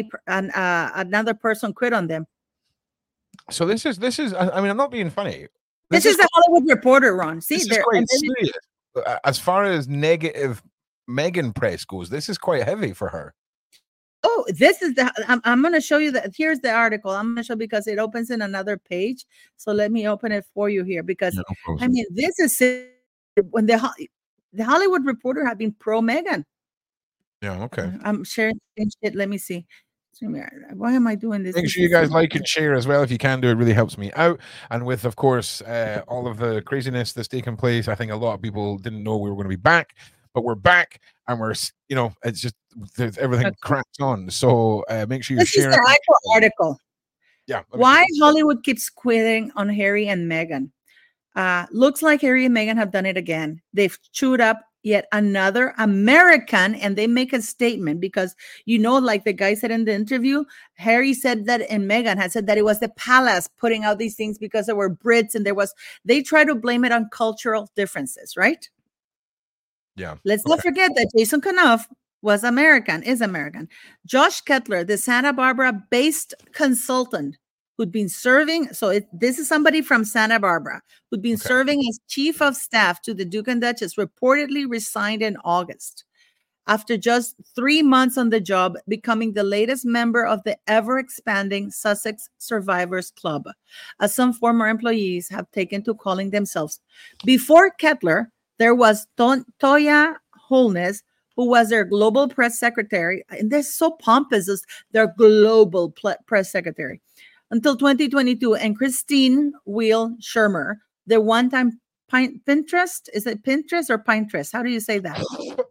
person quit on them. So this is. I mean, I'm not being funny. This is the Hollywood Reporter, Ron. See, This is quite serious. As far as negative Meghan press goes, this is quite heavy for her. Oh, this is I'm going to show you that. Here's the article. I'm going to show because it opens in another page. So let me open it for you here because I mean, this is when the Hollywood Reporter have been pro Meghan. Yeah. Okay. I'm sharing shit. Let me see. Why am I doing this? Make sure you guys like and share as well if you can do. It really helps me out. And with, of course, all of the craziness that's taken place, I think a lot of people didn't know we were going to be back, but we're back, and we're, it's just everything cracks on. So make sure you share. This is the actual article. Yeah. Why Hollywood keeps quitting on Harry and Meghan. Looks like Harry and Meghan have done it again. They've chewed up yet another American, and they make a statement because, like the guy said in the interview, Harry said that, and Meghan had said that it was the palace putting out these things because there were Brits, and they try to blame it on cultural differences, right? Yeah. Let's not forget that Jason Kanoff is American. Josh Kettler, the Santa Barbara-based consultant who'd been serving, this is somebody from Santa Barbara, who'd been serving as chief of staff to the Duke and Duchess, reportedly resigned in August after just 3 months on the job, becoming the latest member of the ever-expanding Sussex Survivors Club, as some former employees have taken to calling themselves. Before Kettler, there was Toya Holness, who was their global press secretary, and they're so pompous as their global press secretary, until 2022, and Christine Wheel Shermer, the one-time Pinterest, is it Pinterest or Pinterest? How do you say that?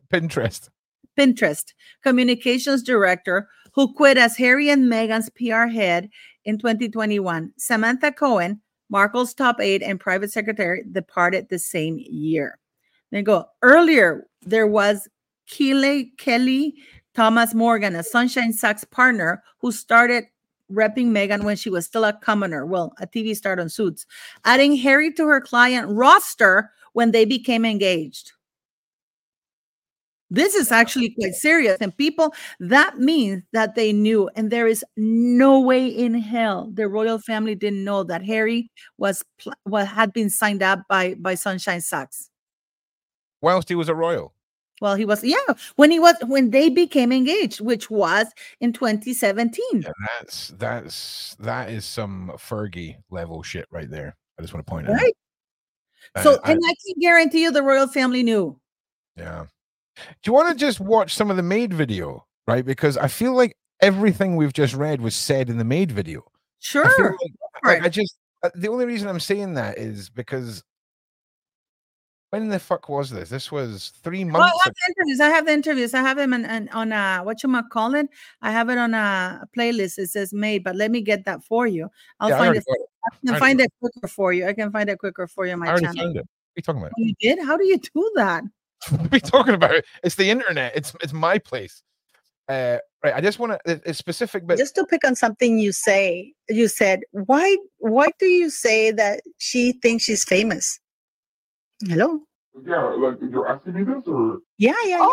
Pinterest communications director, who quit as Harry and Meghan's PR head in 2021. Samantha Cohen, Markle's top aide and private secretary, departed the same year. There you go. Earlier, there was Kelly Thomas Morgan, a Sunshine Sachs partner, who started repping Meghan when she was still a commoner, a TV star on Suits, adding Harry to her client roster when they became engaged. This is actually quite serious. And people, that means that they knew. And there is no way in hell the royal family didn't know that Harry had been signed up by Sunshine Sucks. Whilst he was a royal. Well, he was, when they became engaged, which was in 2017. Yeah, that is some Fergie level shit right there. I just want to point out. Right. So, and I can guarantee you the royal family knew. Yeah. Do you want to just watch some of the Maid video, right? Because I feel like everything we've just read was said in the Maid video. Sure. I just the only reason I'm saying that is because when the fuck was this? This was 3 months. I have the interviews. I have them on whatchamacallit. I have it on a playlist. It says Maid, but let me get that for you. I can find it quicker for you. I can find it quicker for you on my channel. Found it. What are you talking about? Oh, you did? How do you do that? What are we talking about? It's the internet. It's my place. Right. I just want to. It's specific, but just to pick on something you said. Why do you say that she thinks she's famous? Hello. Yeah, like you're asking me this, or yeah.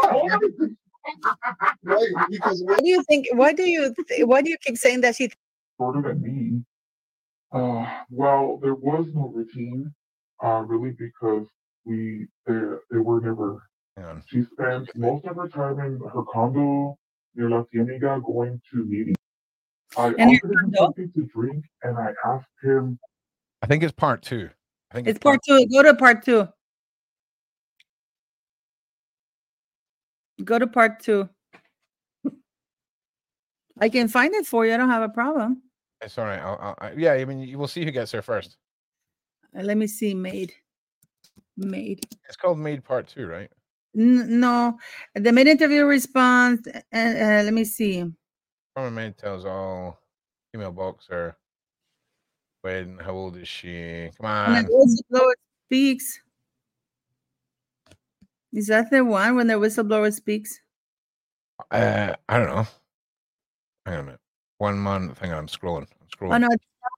Right, because what do you think? Why do you keep saying that she? Shorter than me. Well, there was no routine, really, because they were never. She spent most of her time in her condo near La Cienega going to meetings. I offered him something to drink, and I asked him. I think it's part 2. I think it's part 2. Go to part 2. Go to part 2. I can find it for you. I don't have a problem. It's all right. Yeah, I mean, you will see who gets there first. Let me see. Maid. It's called Maid Part 2, right? No, the maid interview response. Let me see. Former maid tells all female boxer. When? How old is she? Come on. Whistleblower speaks. Is that the one when the whistleblower speaks? I don't know. Hang on a minute. 1 month. Hang on, I'm scrolling. Oh no.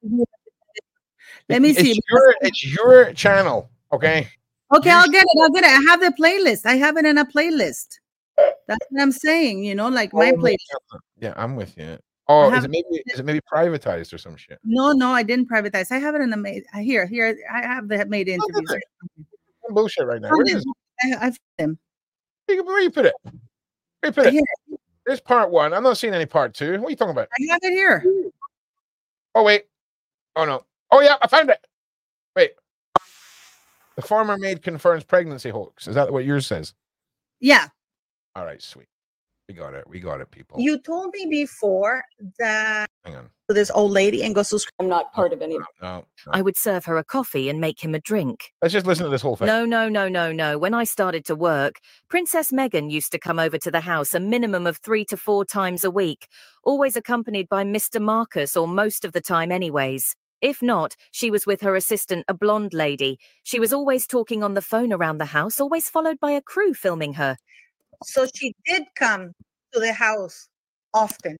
Let me see. It's your channel, okay? Okay, I'll get it. I have the playlist. I have it in a playlist. That's what I'm saying. Like my playlist. Yeah, I'm with you. Oh, is it maybe privatized or some shit? No, I didn't privatize. I have it in the maid. Here. I have the maid interviews. Bullshit right now. Where is I have them. Where you put it? Where you put it? There's part 1. I'm not seeing any part 2. What are you talking about? I have it here. Oh wait. Oh no. Oh yeah, I found it. Wait. The former maid confirms pregnancy hoax. Is that what yours says? Yeah. All right, sweet. We got it, people. You told me before that Hang on. this old lady and goes to I'm not part of any. No. I would serve her a coffee and make him a drink. Let's just listen to this whole thing. No. When I started to work, Princess Meghan used to come over to the house a minimum of 3 to 4 times a week, always accompanied by Mr. Marcus, or most of the time anyways. If not, she was with her assistant, a blonde lady. She was always talking on the phone around the house, always followed by a crew filming her. So she did come to the house often.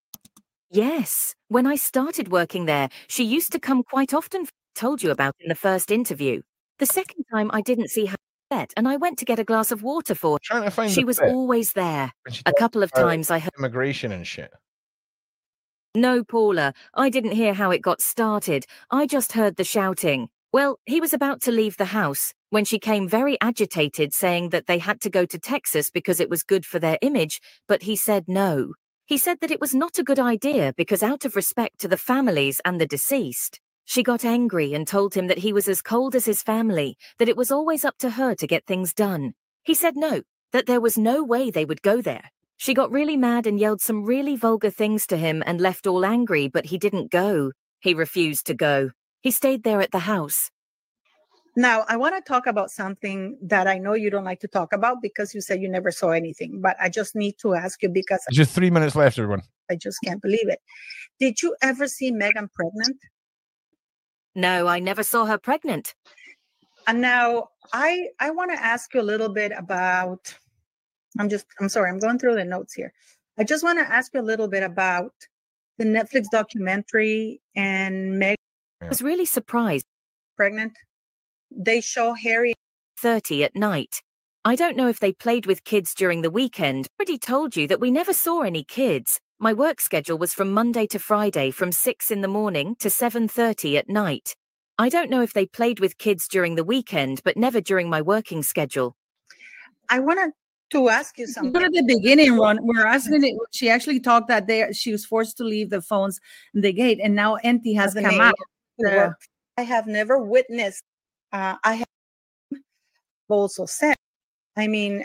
Yes. When I started working there, she used to come quite often. Told you about in the first interview. The second time I didn't see her yet, and I went to get a glass of water for her. She was always there. A couple of times I heard immigration and shit. No, Paula, I didn't hear how it got started. I just heard the shouting. Well, he was about to leave the house when she came very agitated, saying that they had to go to Texas because it was good for their image, but he said no. He said that it was not a good idea because out of respect to the families and the deceased. She got angry and told him that he was as cold as his family, that it was always up to her to get things done. He said no, that there was no way they would go there. She got really mad and yelled some really vulgar things to him and left all angry, but he didn't go. He refused to go. He stayed there at the house. Now, I want to talk about something that I know you don't like to talk about because you said you never saw anything, but I just need to ask you because There's just 3 minutes left, everyone. I just can't believe it. Did you ever see Meghan pregnant? No, I never saw her pregnant. And now I want to ask you a little bit about, I'm sorry, I'm going through the notes here. I just want to ask you a little bit about the Netflix documentary and Meghan. I was really surprised. Pregnant. They show Harry 30 at night. I don't know if they played with kids during the weekend. I already told you that we never saw any kids. My work schedule was from Monday to Friday from 6 in the morning to 7:30 at night. I don't know if they played with kids during the weekend, but never during my working schedule. I wanted to ask you something. Go to the beginning, Ron. We're asking it. She actually talked that she was forced to leave the phones in the gate, and now Enty has As a come maid out. who worked, I have never witnessed. I have also said. I mean,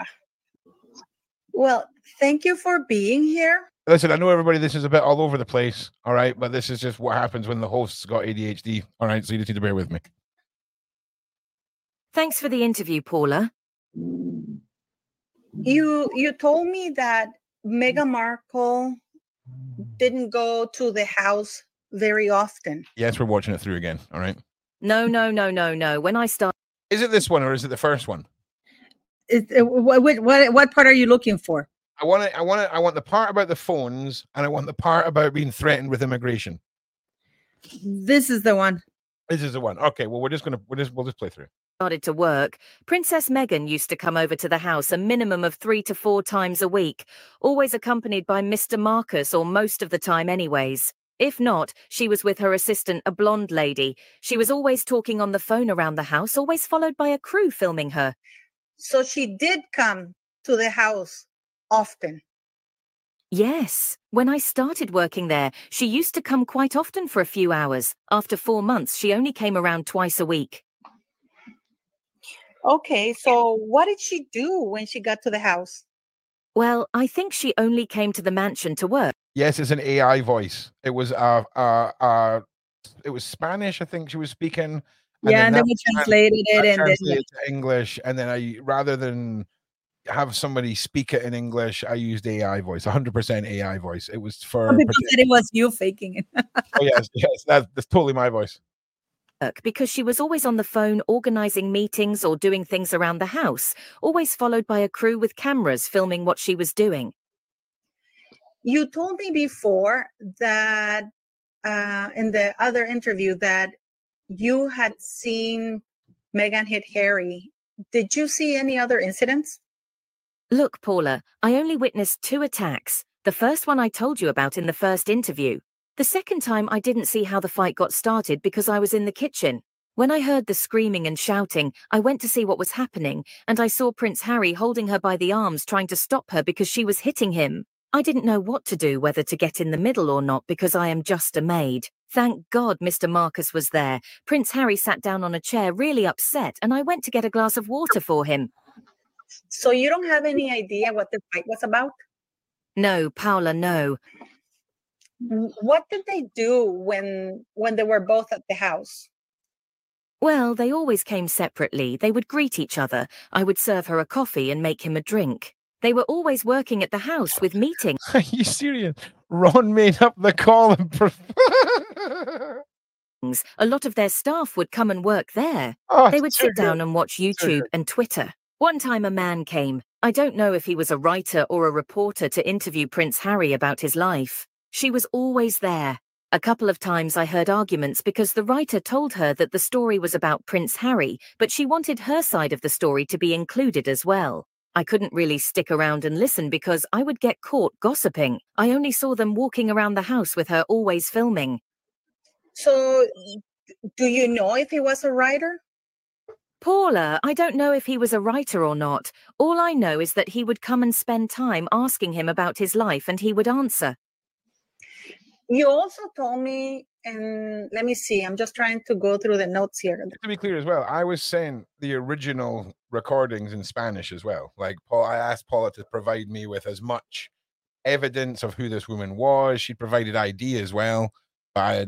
well, thank you for being here. Listen, I know everybody, this is a bit all over the place, all right? But this is just what happens when the host's got ADHD, all right? So you just need to bear with me. Thanks for the interview, Paula. You told me that Meghan Markle didn't go to the house very often. Yes, we're watching it through again, all right? No. When I start... Is it this one or is it the first one? What part are you looking for? I want the part about the phones, and I want the part about being threatened with immigration. This is the one. This is the one. Okay, well, we'll just play through. Started to work, Princess Meghan used to come over to the house a minimum of 3 to 4 times a week, always accompanied by Mr. Marcus, or most of the time anyways. If not, she was with her assistant, a blonde lady. She was always talking on the phone around the house, always followed by a crew filming her. So she did come to the house often. Yes. When I started working there, she used to come quite often for a few hours. After 4 months, she only came around twice a week. Okay, so what did she do when she got to the house? Well, I think she only came to the mansion to work. Yes, it's an AI voice. It was it was Spanish, I think she was speaking. And then we translated it, and translated to English, and then rather than have somebody speak it in English, I used AI voice, 100% AI voice. It was for people said it was you faking it. Oh yes, that's totally my voice. Because she was always on the phone organizing meetings or doing things around the house, always followed by a crew with cameras filming what she was doing. You told me before that in the other interview that you had seen Meghan hit Harry. Did you see any other incidents? Look, Paula, I only witnessed 2 attacks. The first one I told you about in the first interview. The second time I didn't see how the fight got started because I was in the kitchen. When I heard the screaming and shouting, I went to see what was happening, and I saw Prince Harry holding her by the arms trying to stop her because she was hitting him. I didn't know what to do, whether to get in the middle or not, because I am just a maid. Thank God Mr. Marcus was there. Prince Harry sat down on a chair really upset, and I went to get a glass of water for him. So you don't have any idea what the fight was about? No, Paula, no. What did they do when they were both at the house? Well, they always came separately. They would greet each other. I would serve her a coffee and make him a drink. They were always working at the house with meetings. Are you serious? Ron made up the call. A lot of their staff would come and work there. Oh, they would sit down and watch YouTube and Twitter. One time a man came. I don't know if he was a writer or a reporter to interview Prince Harry about his life. She was always there. A couple of times I heard arguments because the writer told her that the story was about Prince Harry, but she wanted her side of the story to be included as well. I couldn't really stick around and listen because I would get caught gossiping. I only saw them walking around the house with her always filming. So, do you know if he was a writer? Paula, I don't know if he was a writer or not. All I know is that he would come and spend time asking him about his life and he would answer. You also told me, and let me see, I'm just trying to go through the notes here. To be clear as well, I was saying the original recordings in Spanish as well. Like, I asked Paula to provide me with as much evidence of who this woman was. She provided ID as well. I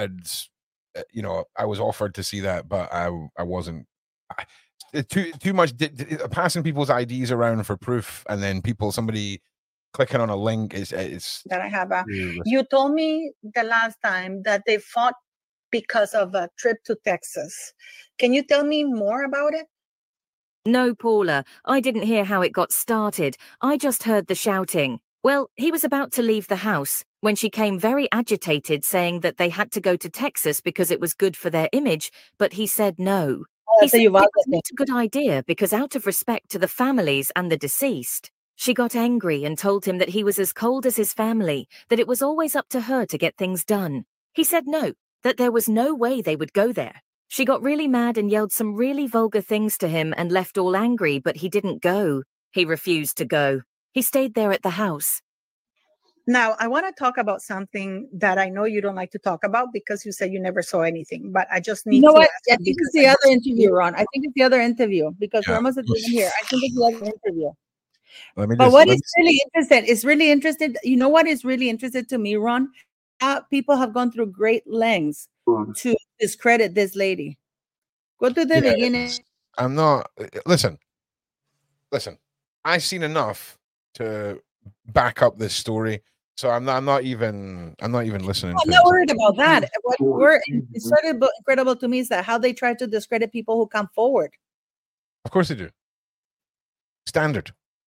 was offered to see that, but I wasn't. Too much passing people's IDs around for proof, and then somebody clicking on a link is that I have. You told me the last time that they fought because of a trip to Texas. Can you tell me more about it? No, Paula, I didn't hear how it got started. I just heard the shouting. Well, he was about to leave the house when she came very agitated, saying that they had to go to Texas because it was good for their image, but he said no. He said it was not a good idea because out of respect to the families and the deceased, she got angry and told him that he was as cold as his family, that it was always up to her to get things done. He said no, that there was no way they would go there. She got really mad and yelled some really vulgar things to him and left all angry, but he didn't go. He refused to go. He stayed there at the house. Now, I want to talk about something that I know you don't like to talk about because you said you never saw anything, but I just need You know to what? ask I you think it's because the I other must interview, know. Ron. I think it's the other interview because we're almost at the end here. I think it's the other interview. But what is really interesting, it's really interesting. You know what is really interesting to me, Ron? People have gone through great lengths to discredit this lady. Go to the beginning. I'm not. Listen. I've seen enough to back up this story, so I'm not even listening. I'm not worried about that. It's sort of incredible to me is that how they try to discredit people who come forward. Of course they do. Standard.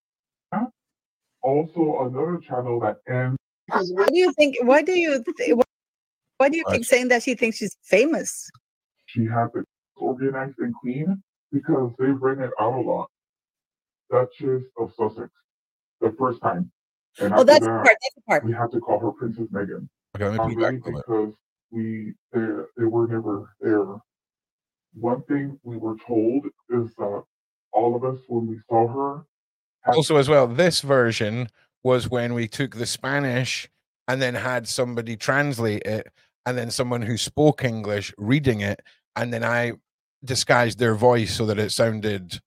Also, another channel that ends. What do you think? Why do you keep saying that she thinks she's famous? She has it organized and clean because they bring it out a lot. Duchess of Sussex, the first time. And Oh, that's the part. That's the part. we had to call her Princess Meghan. Okay, let me put Really back on it. because they were never there. One thing we were told is that all of us, when we saw her, Also, as well, this version was when we took the Spanish and then had somebody translate it, and then someone who spoke English reading it, and then I disguised their voice so that it sounded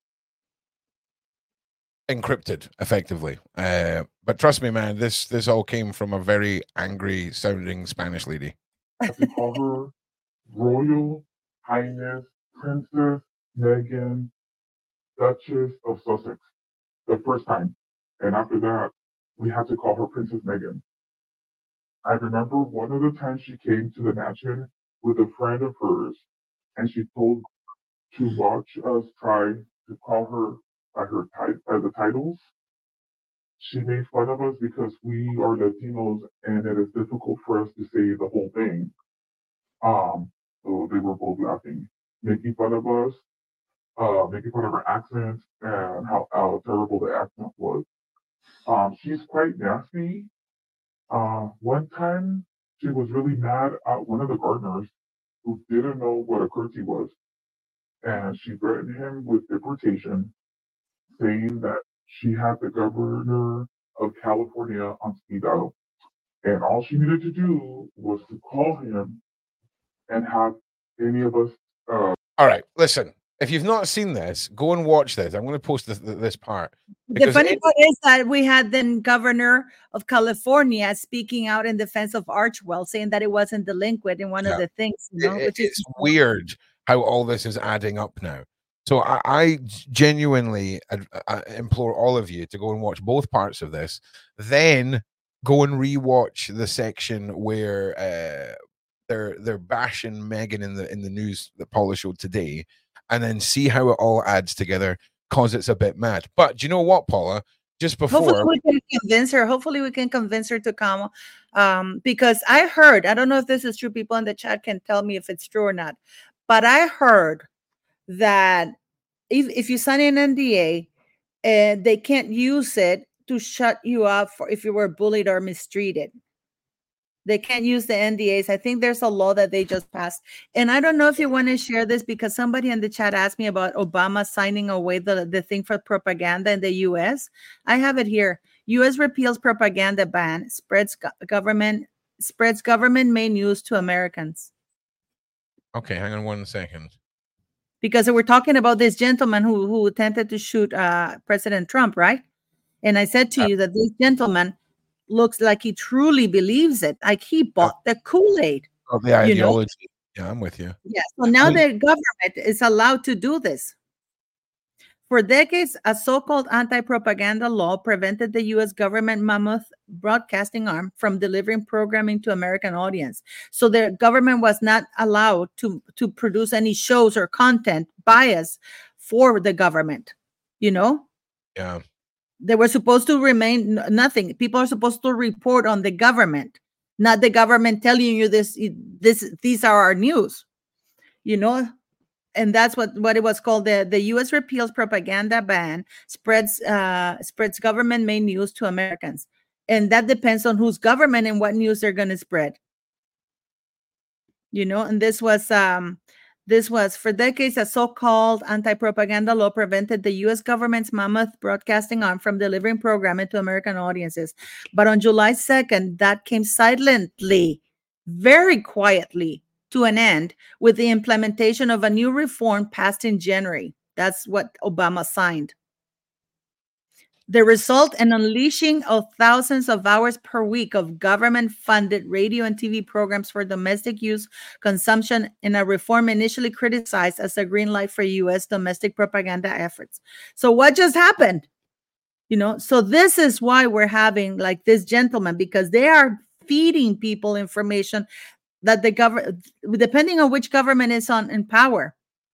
encrypted effectively. But trust me, man, this all came from a very angry sounding Spanish lady. we call her Royal Highness Princess Meghan, Duchess of Sussex, the first time. And after that, we had to call her Princess Meghan. I remember one of the times she came to the mansion with a friend of hers, and she told to watch us try to call her by the titles. She made fun of us because we are Latinos and it is difficult for us to say the whole thing. So they were both laughing, making fun of us, making fun of our accents and how terrible the accent was. She's quite nasty. One time she was really mad at one of the gardeners who didn't know what a curtsy was. And she threatened him with deportation, saying that she had the governor of California on speed dial. And all she needed to do was to call him and have any of us. All right, listen. If you've not seen this, go and watch this. I'm going to post this part. The funny part is that we had then governor of California speaking out in defense of Archwell, saying that it wasn't delinquent in one of the things, you know, which is it's weird how all this is adding up now. So I genuinely implore all of you to go and watch both parts of this, then go and rewatch the section where they're bashing Meghan in the news that Paula showed today, and then see how it all adds together, cause it's a bit mad. But do you know what, Paula? Just before hopefully we can convince her. Hopefully we can convince her to come, because I heard. I don't know if this is true. People in the chat can tell me if it's true or not. But I heard that if you sign an NDA, they can't use it to shut you up for if you were bullied or mistreated. They can't use the NDAs. I think there's a law that they just passed. And I don't know if you want to share this because somebody in the chat asked me about Obama signing away the thing for propaganda in the U.S. I have it here. U.S. repeals propaganda ban, spreads government made news to Americans. Okay, hang on 1 second. Because we're talking about this gentleman who attempted to shoot President Trump, right? And I said to you that this gentleman looks like he truly believes it. Like he bought the Kool-Aid. Oh, the ideology. Yeah, I'm with you. Yeah. So now the government is allowed to do this. For decades, a so-called anti-propaganda law prevented the U.S. government mammoth broadcasting arm from delivering programming to American audience. So the government was not allowed to produce any shows or content bias for the government, you know? Yeah. They were supposed to remain nothing. People are supposed to report on the government, not the government telling you these are our news, you know? and that's what it was called. The U.S. repeals propaganda ban spreads government made news to Americans, and that depends on whose government and what news they're going to spread. And this was for decades a so-called anti-propaganda law prevented the U.S. government's mammoth broadcasting arm from delivering programming to American audiences. But on July 2nd, that came silently, very quietly, to an end with the implementation of a new reform passed in January. That's what Obama signed. The result, an unleashing of thousands of hours per week of government-funded radio and TV programs for domestic use consumption, in a reform initially criticized as a green light for U.S. domestic propaganda efforts. So what just happened? So this is why we're having like this gentleman, because they are feeding people information that the government, depending on which government is in power.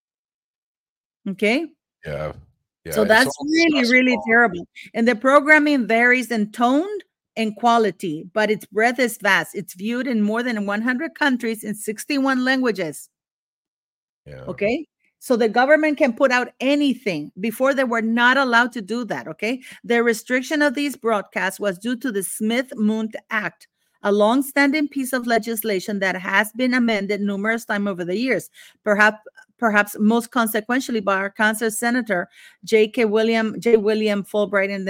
Okay. Yeah. So that's really terrible. And the programming varies in tone and quality, but its breadth is vast. It's viewed in more than 100 countries in 61 languages. Yeah. Okay. So the government can put out anything. Before, they were not allowed to do that. Okay. The restriction of these broadcasts was due to the Smith-Mundt Act, a long-standing piece of legislation that has been amended numerous times over the years, perhaps most consequentially by Arkansas Senator J. William Fulbright in the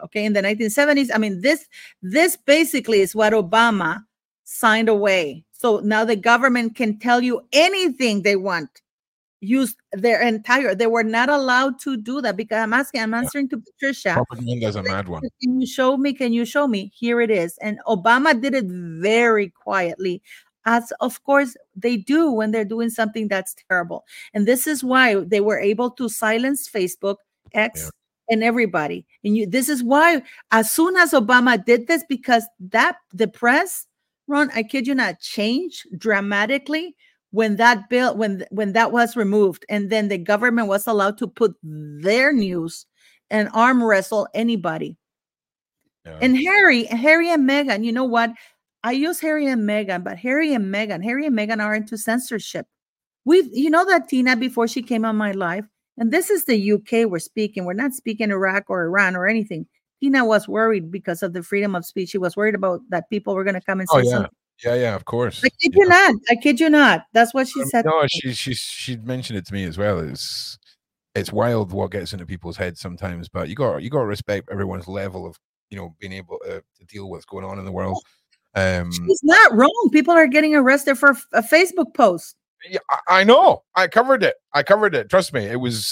1970s. I mean, this basically is what Obama signed away. So now the government can tell you anything they want. Use they were not allowed to do that, because I'm answering to Patricia. Propaganda is a mad one. Can you show me? Here it is. And Obama did it very quietly, as of course they do when they're doing something that's terrible. And this is why they were able to silence Facebook, X, and everybody. And this is why, as soon as Obama did this, because the press, Ron, I kid you not, changed dramatically when that bill, when that was removed, and then the government was allowed to put their news and arm wrestle anybody. Yeah. And Harry and Meghan, you know what? I use Harry and Meghan, but Harry and Meghan are into censorship. You know that, Tina, before she came on my live, and this is the UK we're speaking. We're not speaking Iraq or Iran or anything. Tina was worried because of the freedom of speech. She was worried about that people were going to come and say something. Yeah, of course. I kid you not. That's what she said. No, she mentioned it to me as well. It's wild what gets into people's heads sometimes, but you got to respect everyone's level of being able to deal with what's going on in the world. She's not wrong. People are getting arrested for a Facebook post. Yeah, I know. I covered it. Trust me. It was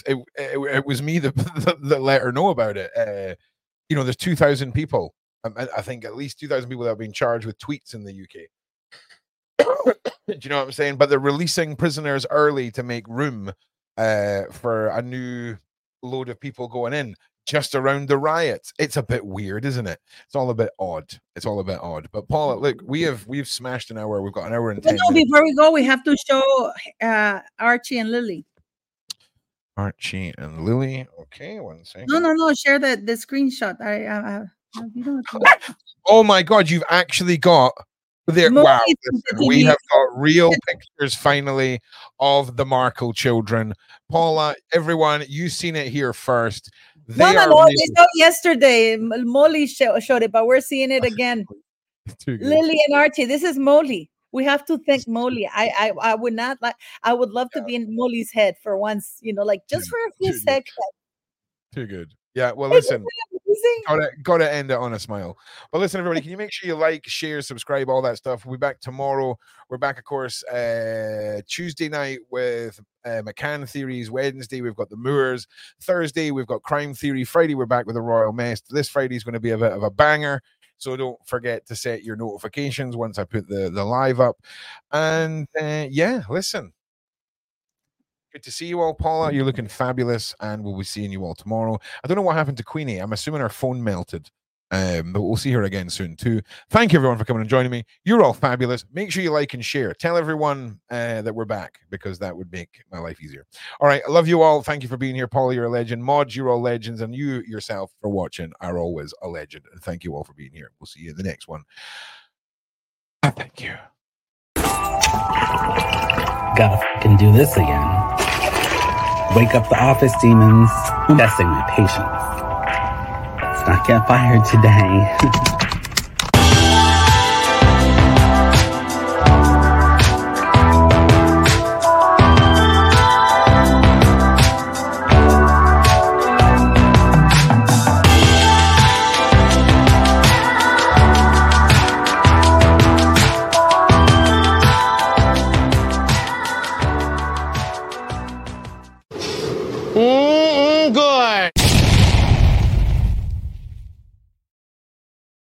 me that let her know about it. There's 2,000 people. I think at least 2,000 people that have been charged with tweets in the UK. Do you know what I'm saying? But they're releasing prisoners early to make room for a new load of people going in just around the riots. It's a bit weird, isn't it? It's all a bit odd. But Paula, look, we've smashed an hour. We've got an hour and 10 minutes. Before we go, we have to show Archie and Lily. Archie and Lily. Okay, one second. No. Share the screenshot. Oh my God, you've actually got there. Wow, we have got real pictures finally of the Markle children. Paula, everyone, you've seen it here first. No, they saw it yesterday. Molly showed it, but we're seeing it again. Lily and Archie, this is Molly. We have to thank Molly. I would not like. I would love to be in Molly's head for once. Just for a few seconds. Too good. Yeah. Well, listen. Got to end it on a smile. But listen, everybody, can you make sure you like, share, subscribe, all that stuff? We'll be back tomorrow. We're back, of course, Tuesday night with McCann Theories. Wednesday, we've got the Moors. Thursday, we've got Crime Theory. Friday, we're back with the Royal Mess. This Friday is going to be a bit of a banger. So don't forget to set your notifications once I put the live up. And listen. Good to see you all, Paula. You're looking fabulous, and we'll be seeing you all tomorrow. I don't know what happened to Queenie. I'm assuming her phone melted, but we'll see her again soon too. Thank you, everyone, for coming and joining me. You're all fabulous. Make sure you like and share. Tell everyone that we're back, because that would make my life easier. All right, I love you all. Thank you for being here, Paula. You're a legend. Mods, you're all legends, and you yourself for watching are always a legend. And thank you all for being here. We'll see you in the next one. Thank you. Gotta fucking do this again. Wake up the office demons. Testing my patience. Let's not get fired today.